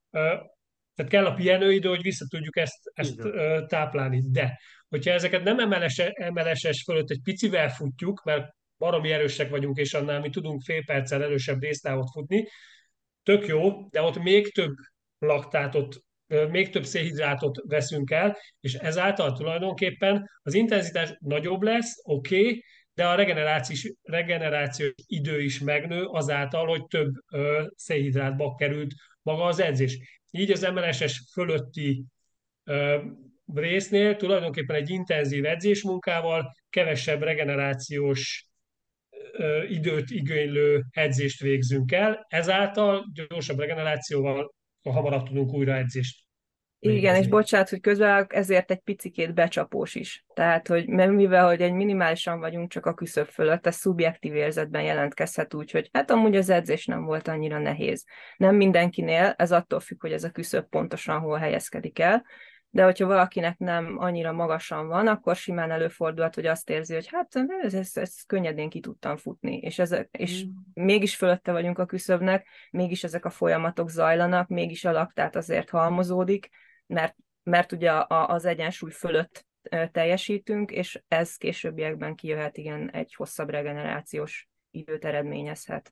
tehát kell a pihenőidő, hogy vissza tudjuk ezt, ezt táplálni. De hogyha ezeket nem em el es-es fölött egy picivel futjuk, mert baromi erősek vagyunk, és annál mi tudunk fél perccel erősebb résztávot futni, tök jó, de ott még több laktátot, még több szénhidrátot veszünk el, és ezáltal tulajdonképpen az intenzitás nagyobb lesz, oké, okay, de a regenerációs, regenerációs idő is megnő azáltal, hogy több ö, szénhidrátba került maga az edzés. Így az em el es-es fölötti ö, résznél tulajdonképpen egy intenzív edzésmunkával kevesebb regenerációs ö, időt igénylő edzést végzünk el, ezáltal gyorsabb regenerációval hamarabb tudunk újra edzést végezni. Igen, és bocsánat, hogy közben ezért egy picikét becsapós is. Tehát, hogy mivel hogy egy minimálisan vagyunk csak a küszöb fölött, ez szubjektív érzetben jelentkezhet úgy, hogy hát amúgy az edzés nem volt annyira nehéz. Nem mindenkinél, ez attól függ, hogy ez a küszöb pontosan hol helyezkedik el, de hogyha valakinek nem annyira magasan van, akkor simán előfordulhat, hogy azt érzi, hogy hát ez, ez, ez könnyedén ki tudtam futni, és, ez, és mm. mégis fölötte vagyunk a küszöbnek, mégis ezek a folyamatok zajlanak, mégis a laktát azért halmozódik, mert, mert ugye a, az egyensúly fölött teljesítünk, és ez későbbiekben kijöhet, igen, egy hosszabb regenerációs időt eredményezhet.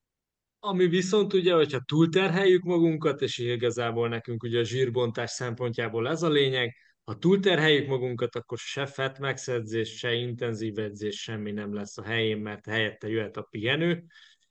Ami viszont ugye, hogyha túlterheljük magunkat, és igazából nekünk ugye a zsírbontás szempontjából ez a lényeg, ha túlterheljük magunkat, akkor se fatmax edzés, se intenzív edzés, semmi nem lesz a helyén, mert helyette jöhet a pihenő,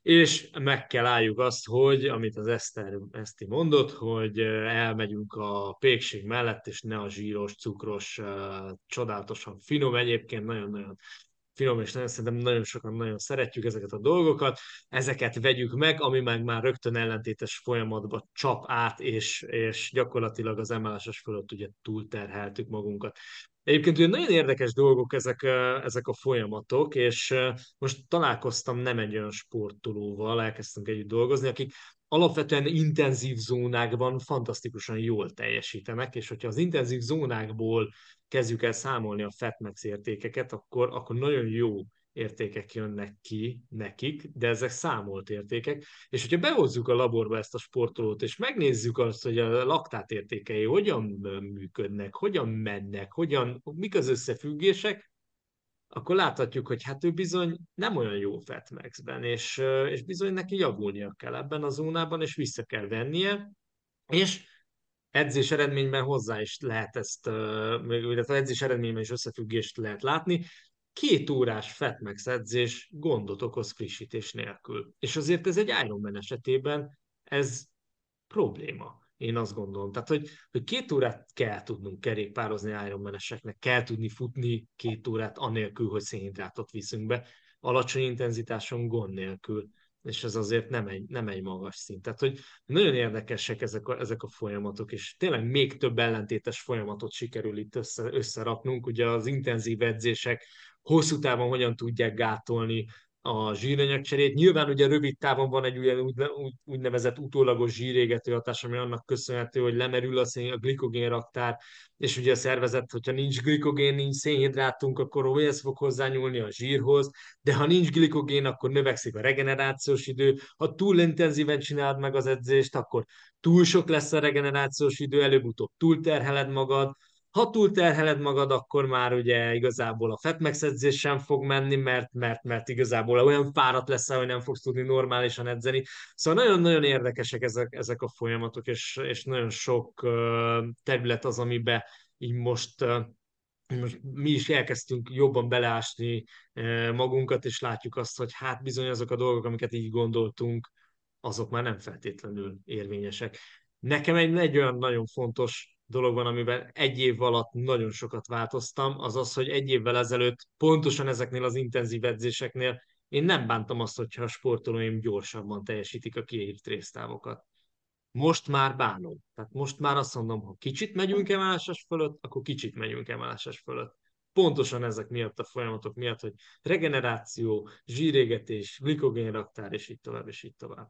és meg kell álljuk azt, hogy, amit az Eszter, Eszti mondott, hogy elmegyünk a pékség mellett, és ne a zsíros, cukros, csodálatosan finom, egyébként nagyon-nagyon finom, és nagyon, szerintem nagyon sokan nagyon szeretjük ezeket a dolgokat, ezeket vegyük meg, ami meg már rögtön ellentétes folyamatba csap át, és, és gyakorlatilag az em el es-es fölött ugye túlterheltük magunkat. Egyébként ugye nagyon érdekes dolgok ezek, ezek a folyamatok, és most találkoztam nem egy olyan sportolóval, elkezdtünk együtt dolgozni, akik alapvetően intenzív zónákban fantasztikusan jól teljesítenek, és hogyha az intenzív zónákból kezdjük el számolni a fatmax értékeket, akkor, akkor nagyon jó értékek jönnek ki nekik, de ezek számolt értékek, és hogyha behozzuk a laborba ezt a sportolót, és megnézzük azt, hogy a laktát értékei hogyan működnek, hogyan mennek, hogyan, mik az összefüggések, akkor láthatjuk, hogy hát ő bizony nem olyan jó fatmaxben, és, és bizony neki javulnia kell ebben a zónában, és vissza kell vennie, és edzés eredményben hozzá is lehet ezt, illetve edzés eredményben is összefüggést lehet látni. Két órás fatmax edzés gondot okoz frissítés nélkül. És azért ez egy Ironman esetében ez probléma. Én azt gondolom. Tehát, hogy, hogy két órát kell tudnunk kerékpározni Ironman-eseknek, kell tudni futni két órát anélkül, hogy szénhidrátot viszünk be, alacsony intenzitáson gond nélkül. És ez azért nem egy, nem egy magas szint. Tehát, hogy nagyon érdekesek ezek a, ezek a folyamatok, és tényleg még több ellentétes folyamatot sikerül itt össze, összeraknunk. Ugye az intenzív edzések hosszú távon hogyan tudják gátolni a zsíranyagcserét. Nyilván ugye rövid távon van egy úgy, úgynevezett utólagos zsírégető hatás, ami annak köszönhető, hogy lemerül a, szén, a glikogén raktár, és ugye a szervezet, hogyha nincs glikogén, nincs szénhidrátunk, akkor ez fog hozzányúlni a zsírhoz, de ha nincs glikogén, akkor növekszik a regenerációs idő. Ha túl intenzíven csinálod meg az edzést, akkor túl sok lesz a regenerációs idő, előbb-utóbb túlterheled magad. Ha túlterheled magad, akkor már ugye igazából a fatmax edzés sem fog menni, mert, mert, mert igazából olyan fáradt lesz, hogy nem fogsz tudni normálisan edzeni. Szóval nagyon-nagyon érdekesek ezek, ezek a folyamatok, és, és nagyon sok uh, terület az, amiben így most, uh, most mi is elkezdtünk jobban beleásni uh, magunkat, és látjuk azt, hogy hát bizony azok a dolgok, amiket így gondoltunk, azok már nem feltétlenül érvényesek. Nekem egy, egy olyan nagyon fontos dolog van, amiben egy év alatt nagyon sokat változtam, az az, hogy egy évvel ezelőtt pontosan ezeknél az intenzív edzéseknél én nem bántam azt, hogyha a sportolóim gyorsabban teljesítik a kiírt résztávokat. Most már bánom. Tehát most már azt mondom, ha kicsit megyünk em el es-es fölött, akkor kicsit megyünk em el es-es fölött. Pontosan ezek miatt a folyamatok miatt, hogy regeneráció, zsírégetés, glikogénraktár, és így tovább, és így tovább.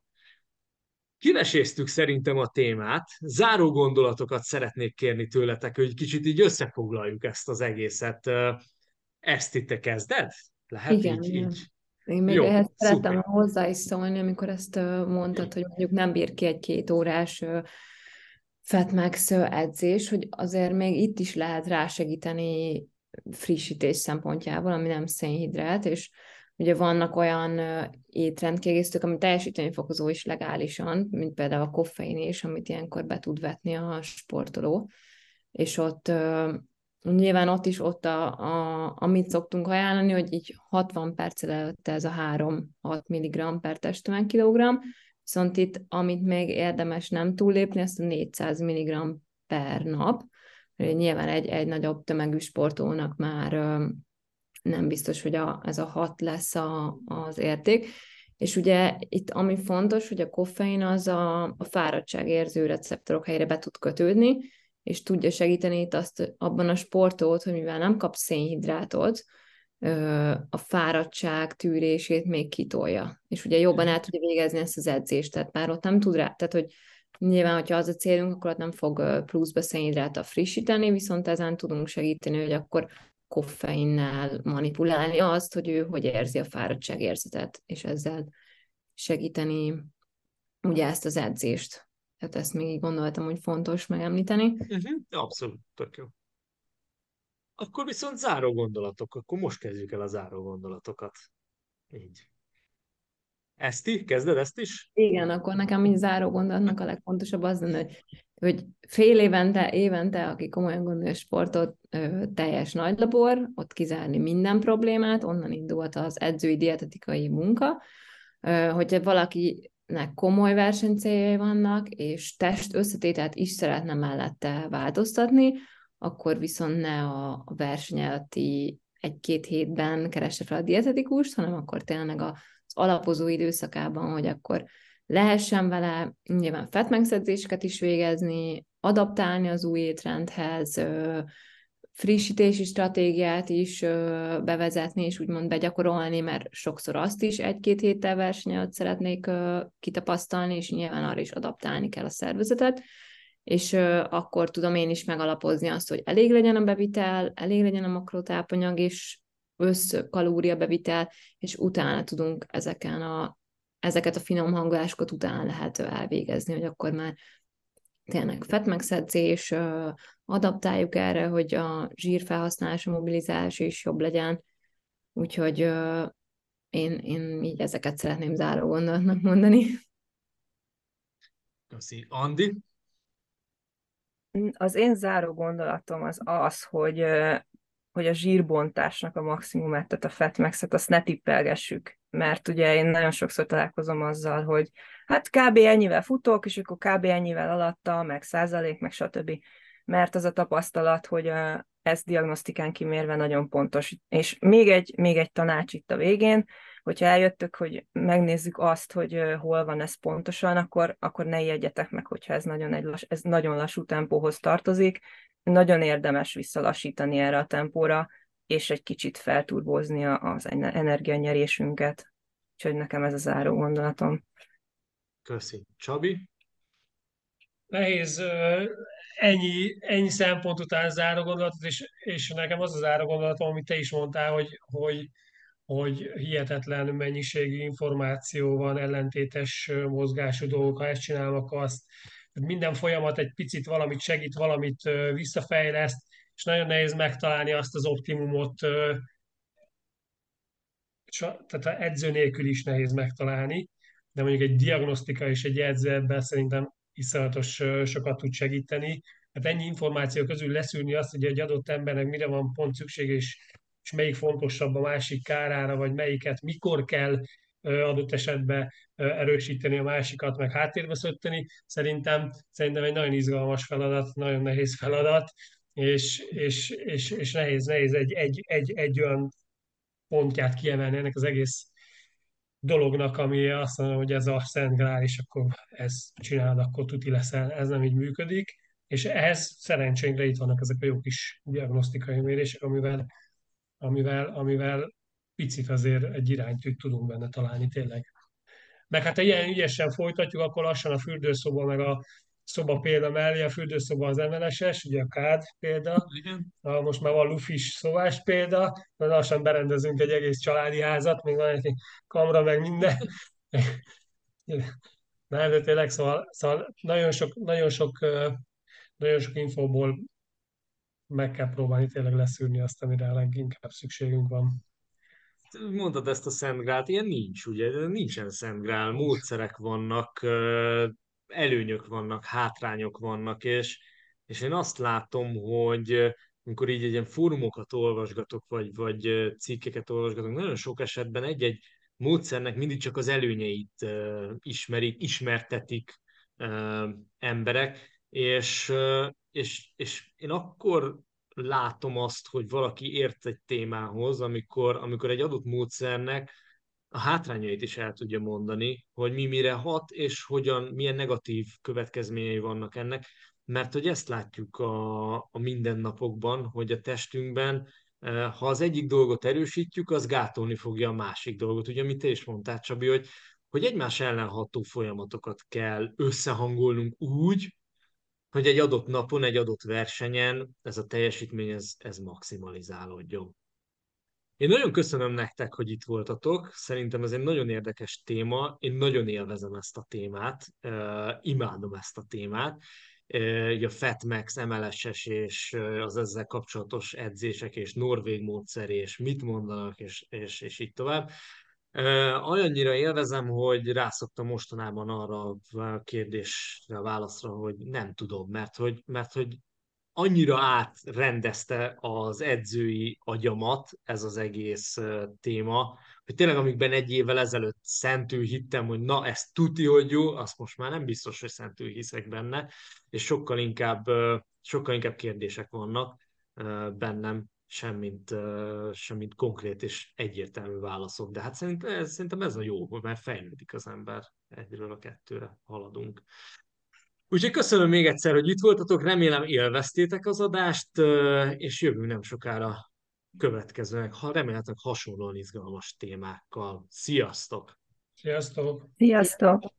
Kiveséztük szerintem a témát, záró gondolatokat szeretnék kérni tőletek, hogy kicsit így összefoglaljuk ezt az egészet. Ezt itt te kezded? Lehet Igen, így? igen. így? Én még Jó, ehhez szerettem szuper. hozzá is szólni, amikor ezt mondtad, hogy mondjuk nem bír ki egy két órás fatmax edzés, hogy azért még itt is lehet rásegíteni frissítés szempontjából, ami nem szénhidrát, és Ugye vannak olyan étrendkiegészítők, ami teljesítményfokozó is legálisan, mint például a koffein is, amit ilyenkor be tud vetni a sportoló, és ott nyilván ott is ott, a, a, amit szoktunk ajánlani, hogy így hatvan perccel előtte ez a három-hat milligramm per testtömegkilogramm, viszont itt, amit még érdemes nem túllépni, ezt a négyszáz milligramm per nap. Nyilván egy, egy nagyobb tömegű sportolónak már nem biztos, hogy a, ez a hat lesz a, az érték. És ugye itt ami fontos, hogy a koffein az a, a fáradtságérző receptorok helyére be tud kötődni, és tudja segíteni itt azt abban a sportot, hogy mivel nem kap szénhidrátot, a fáradtság tűrését még kitolja. És ugye jobban el tudja végezni ezt az edzést, tehát már ott nem tud rá, tehát hogy nyilván, hogyha az a célunk, akkor ott nem fog pluszba szénhidrátot frissíteni, viszont ezen tudunk segíteni, hogy akkor koffeinnel manipulálni azt, hogy ő hogy érzi a fáradtságérzetet, és ezzel segíteni ugye ezt az edzést. Tehát ezt még így gondoltam, hogy fontos megemlíteni. Uh-huh. Abszolút, tök jó. Akkor viszont záró gondolatok. Akkor most kezdjük el a záró gondolatokat. Így. Eszti, kezded ezt is? Igen, akkor nekem így záró gondolatnak a legfontosabb az lenne, hogy, hogy fél évente, évente, aki komolyan gondolja a sportot, ö, teljes nagylabor, ott kizárni minden problémát, onnan indult az edzői dietetikai munka, ö, hogyha valakinek komoly versenycéljai vannak, és test összetételt is szeretne mellette változtatni, akkor viszont ne a verseny előtti egy-két hétben keresse fel a dietetikust, hanem akkor tényleg a alapozó időszakában, hogy akkor lehessen vele nyilván fettmegszedzéseket is végezni, adaptálni az új étrendhez, frissítési stratégiát is bevezetni, és úgymond begyakorolni, mert sokszor azt is egy-két héttel verseny előtt szeretnék kitapasztalni, és nyilván arra is adaptálni kell a szervezetet, és akkor tudom én is megalapozni azt, hogy elég legyen a bevitel, elég legyen a makrotápanyag, és összkalóriabevitel, és utána tudunk ezeken a, ezeket a finom hangolásokat utána lehet elvégezni, hogy akkor már tényleg fettmegszedzés, adaptáljuk erre, hogy a zsírfelhasználás, a mobilizálás is jobb legyen. Úgyhogy én, én így ezeket szeretném záró gondolatnak mondani. Köszi. Andi? Az én záró gondolatom az az, hogy hogy a zsírbontásnak a maximumát, tehát a fatmaxet, azt ne tippelgessük. Mert ugye én nagyon sokszor találkozom azzal, hogy hát kb. Ennyivel futok, és akkor kb. Ennyivel alatta, meg százalék, meg stb. Mert az a tapasztalat, hogy ez diagnosztikán kimérve nagyon pontos. És még egy, még egy tanács itt a végén, hogyha eljöttök, hogy megnézzük azt, hogy hol van ez pontosan, akkor, akkor ne ijedjetek meg, hogyha ez nagyon, egy lass, ez nagyon lassú tempóhoz tartozik. Nagyon érdemes visszalassítani erre a tempóra, és egy kicsit felturbózni az energianyerésünket. Úgyhogy nekem ez a záró gondolatom. Köszi. Csabi? Nehéz ennyi, ennyi szempont után záró gondolatot, és, és nekem az a záró gondolatom, amit te is mondtál, hogy, hogy, hogy hihetetlen mennyiségű információ van, ellentétes mozgású dolgok, ha ezt csinálom, akkor azt. Minden folyamat egy picit valamit segít, valamit visszafejleszt, és nagyon nehéz megtalálni azt az optimumot, tehát edző nélkül is nehéz megtalálni, de mondjuk egy diagnosztika és egy edző ebben szerintem iszonyatos sokat tud segíteni. Hát ennyi információ közül leszűrni azt, hogy egy adott embernek mire van pont szükség, és, és melyik fontosabb a másik kárára, vagy melyiket mikor kell adott esetben erősíteni a másikat, meg háttérbe szötteni. Szerintem, szerintem egy nagyon izgalmas feladat, nagyon nehéz feladat, és, és, és, és nehéz, nehéz egy, egy, egy, egy olyan pontját kiemelni ennek az egész dolognak, ami azt mondja, hogy ez a Szent Grál, és akkor ezt csinálod, akkor tuti leszel. Ez nem így működik. És ehhez szerencsénkre itt vannak ezek a jó kis diagnosztikai mérések, amivel, amivel, amivel picit azért egy irányt tudunk benne találni tényleg. Meg hát ha ilyen ügyesen folytatjuk, akkor lassan a fürdőszoba, meg a szoba példa mellé, a fürdőszoba az em el es-es, ugye a kád példa, Igen. a, most már van lufis szobás példa, mert lassan berendezünk egy egész családi házat, még van egy kamra, meg minden. Nem, de tényleg, szóval, szóval nagyon, sok, nagyon, sok, nagyon sok infóból meg kell próbálni tényleg leszűrni azt, amire a leginkább szükségünk van. mondtad ezt a Szent Grált, ilyen nincs, ugye? Nincsen Szent Grál, módszerek vannak, előnyök vannak, hátrányok vannak, és, és én azt látom, hogy amikor így egy ilyen fórumokat olvasgatok, vagy, vagy cikkeket olvasgatok, nagyon sok esetben egy-egy módszernek mindig csak az előnyeit uh, ismerik, ismertetik uh, emberek, és, uh, és, és én akkor látom azt, hogy valaki ért egy témához, amikor, amikor egy adott módszernek a hátrányait is el tudja mondani, hogy mi mire hat, és hogyan, milyen negatív következményei vannak ennek, mert hogy ezt látjuk a, a mindennapokban, hogy a testünkben, ha az egyik dolgot erősítjük, az gátolni fogja a másik dolgot. Ugye, amit te is mondtál, Csabi, hogy, hogy egymás ellen ható folyamatokat kell összehangolnunk úgy, hogy egy adott napon, egy adott versenyen ez a teljesítmény, ez, ez maximalizálódjon. Én nagyon köszönöm nektek, hogy itt voltatok. Szerintem ez egy nagyon érdekes téma. Én nagyon élvezem ezt a témát. Uh, imádom ezt a témát. Uh, a Fatmax, em el es-es és uh, az ezzel kapcsolatos edzések és norvég módszer és mit mondanak, és, és, és így tovább. Uh, olyannyira élvezem, hogy rászoktam mostanában arra a kérdésre, a válaszra, hogy nem tudom, mert hogy, mert hogy annyira átrendezte az edzői agyamat ez az egész téma, hogy tényleg amikben egy évvel ezelőtt szentül hittem, hogy na, ez tuti, hogy jó, azt most már nem biztos, hogy szentül hiszek benne, és sokkal inkább, sokkal inkább kérdések vannak bennem, semmint, semmint konkrét és egyértelmű válaszok. De hát szerintem ez, szerintem ez a jó, hogy már fejlődik az ember, egyről a kettőre haladunk. Úgyhogy köszönöm még egyszer, hogy itt voltatok, remélem élveztétek az adást, és jövünk nem sokára következőnek, ha remélhetőleg hasonlóan izgalmas témákkal. Sziasztok! Sziasztok! Sziasztok!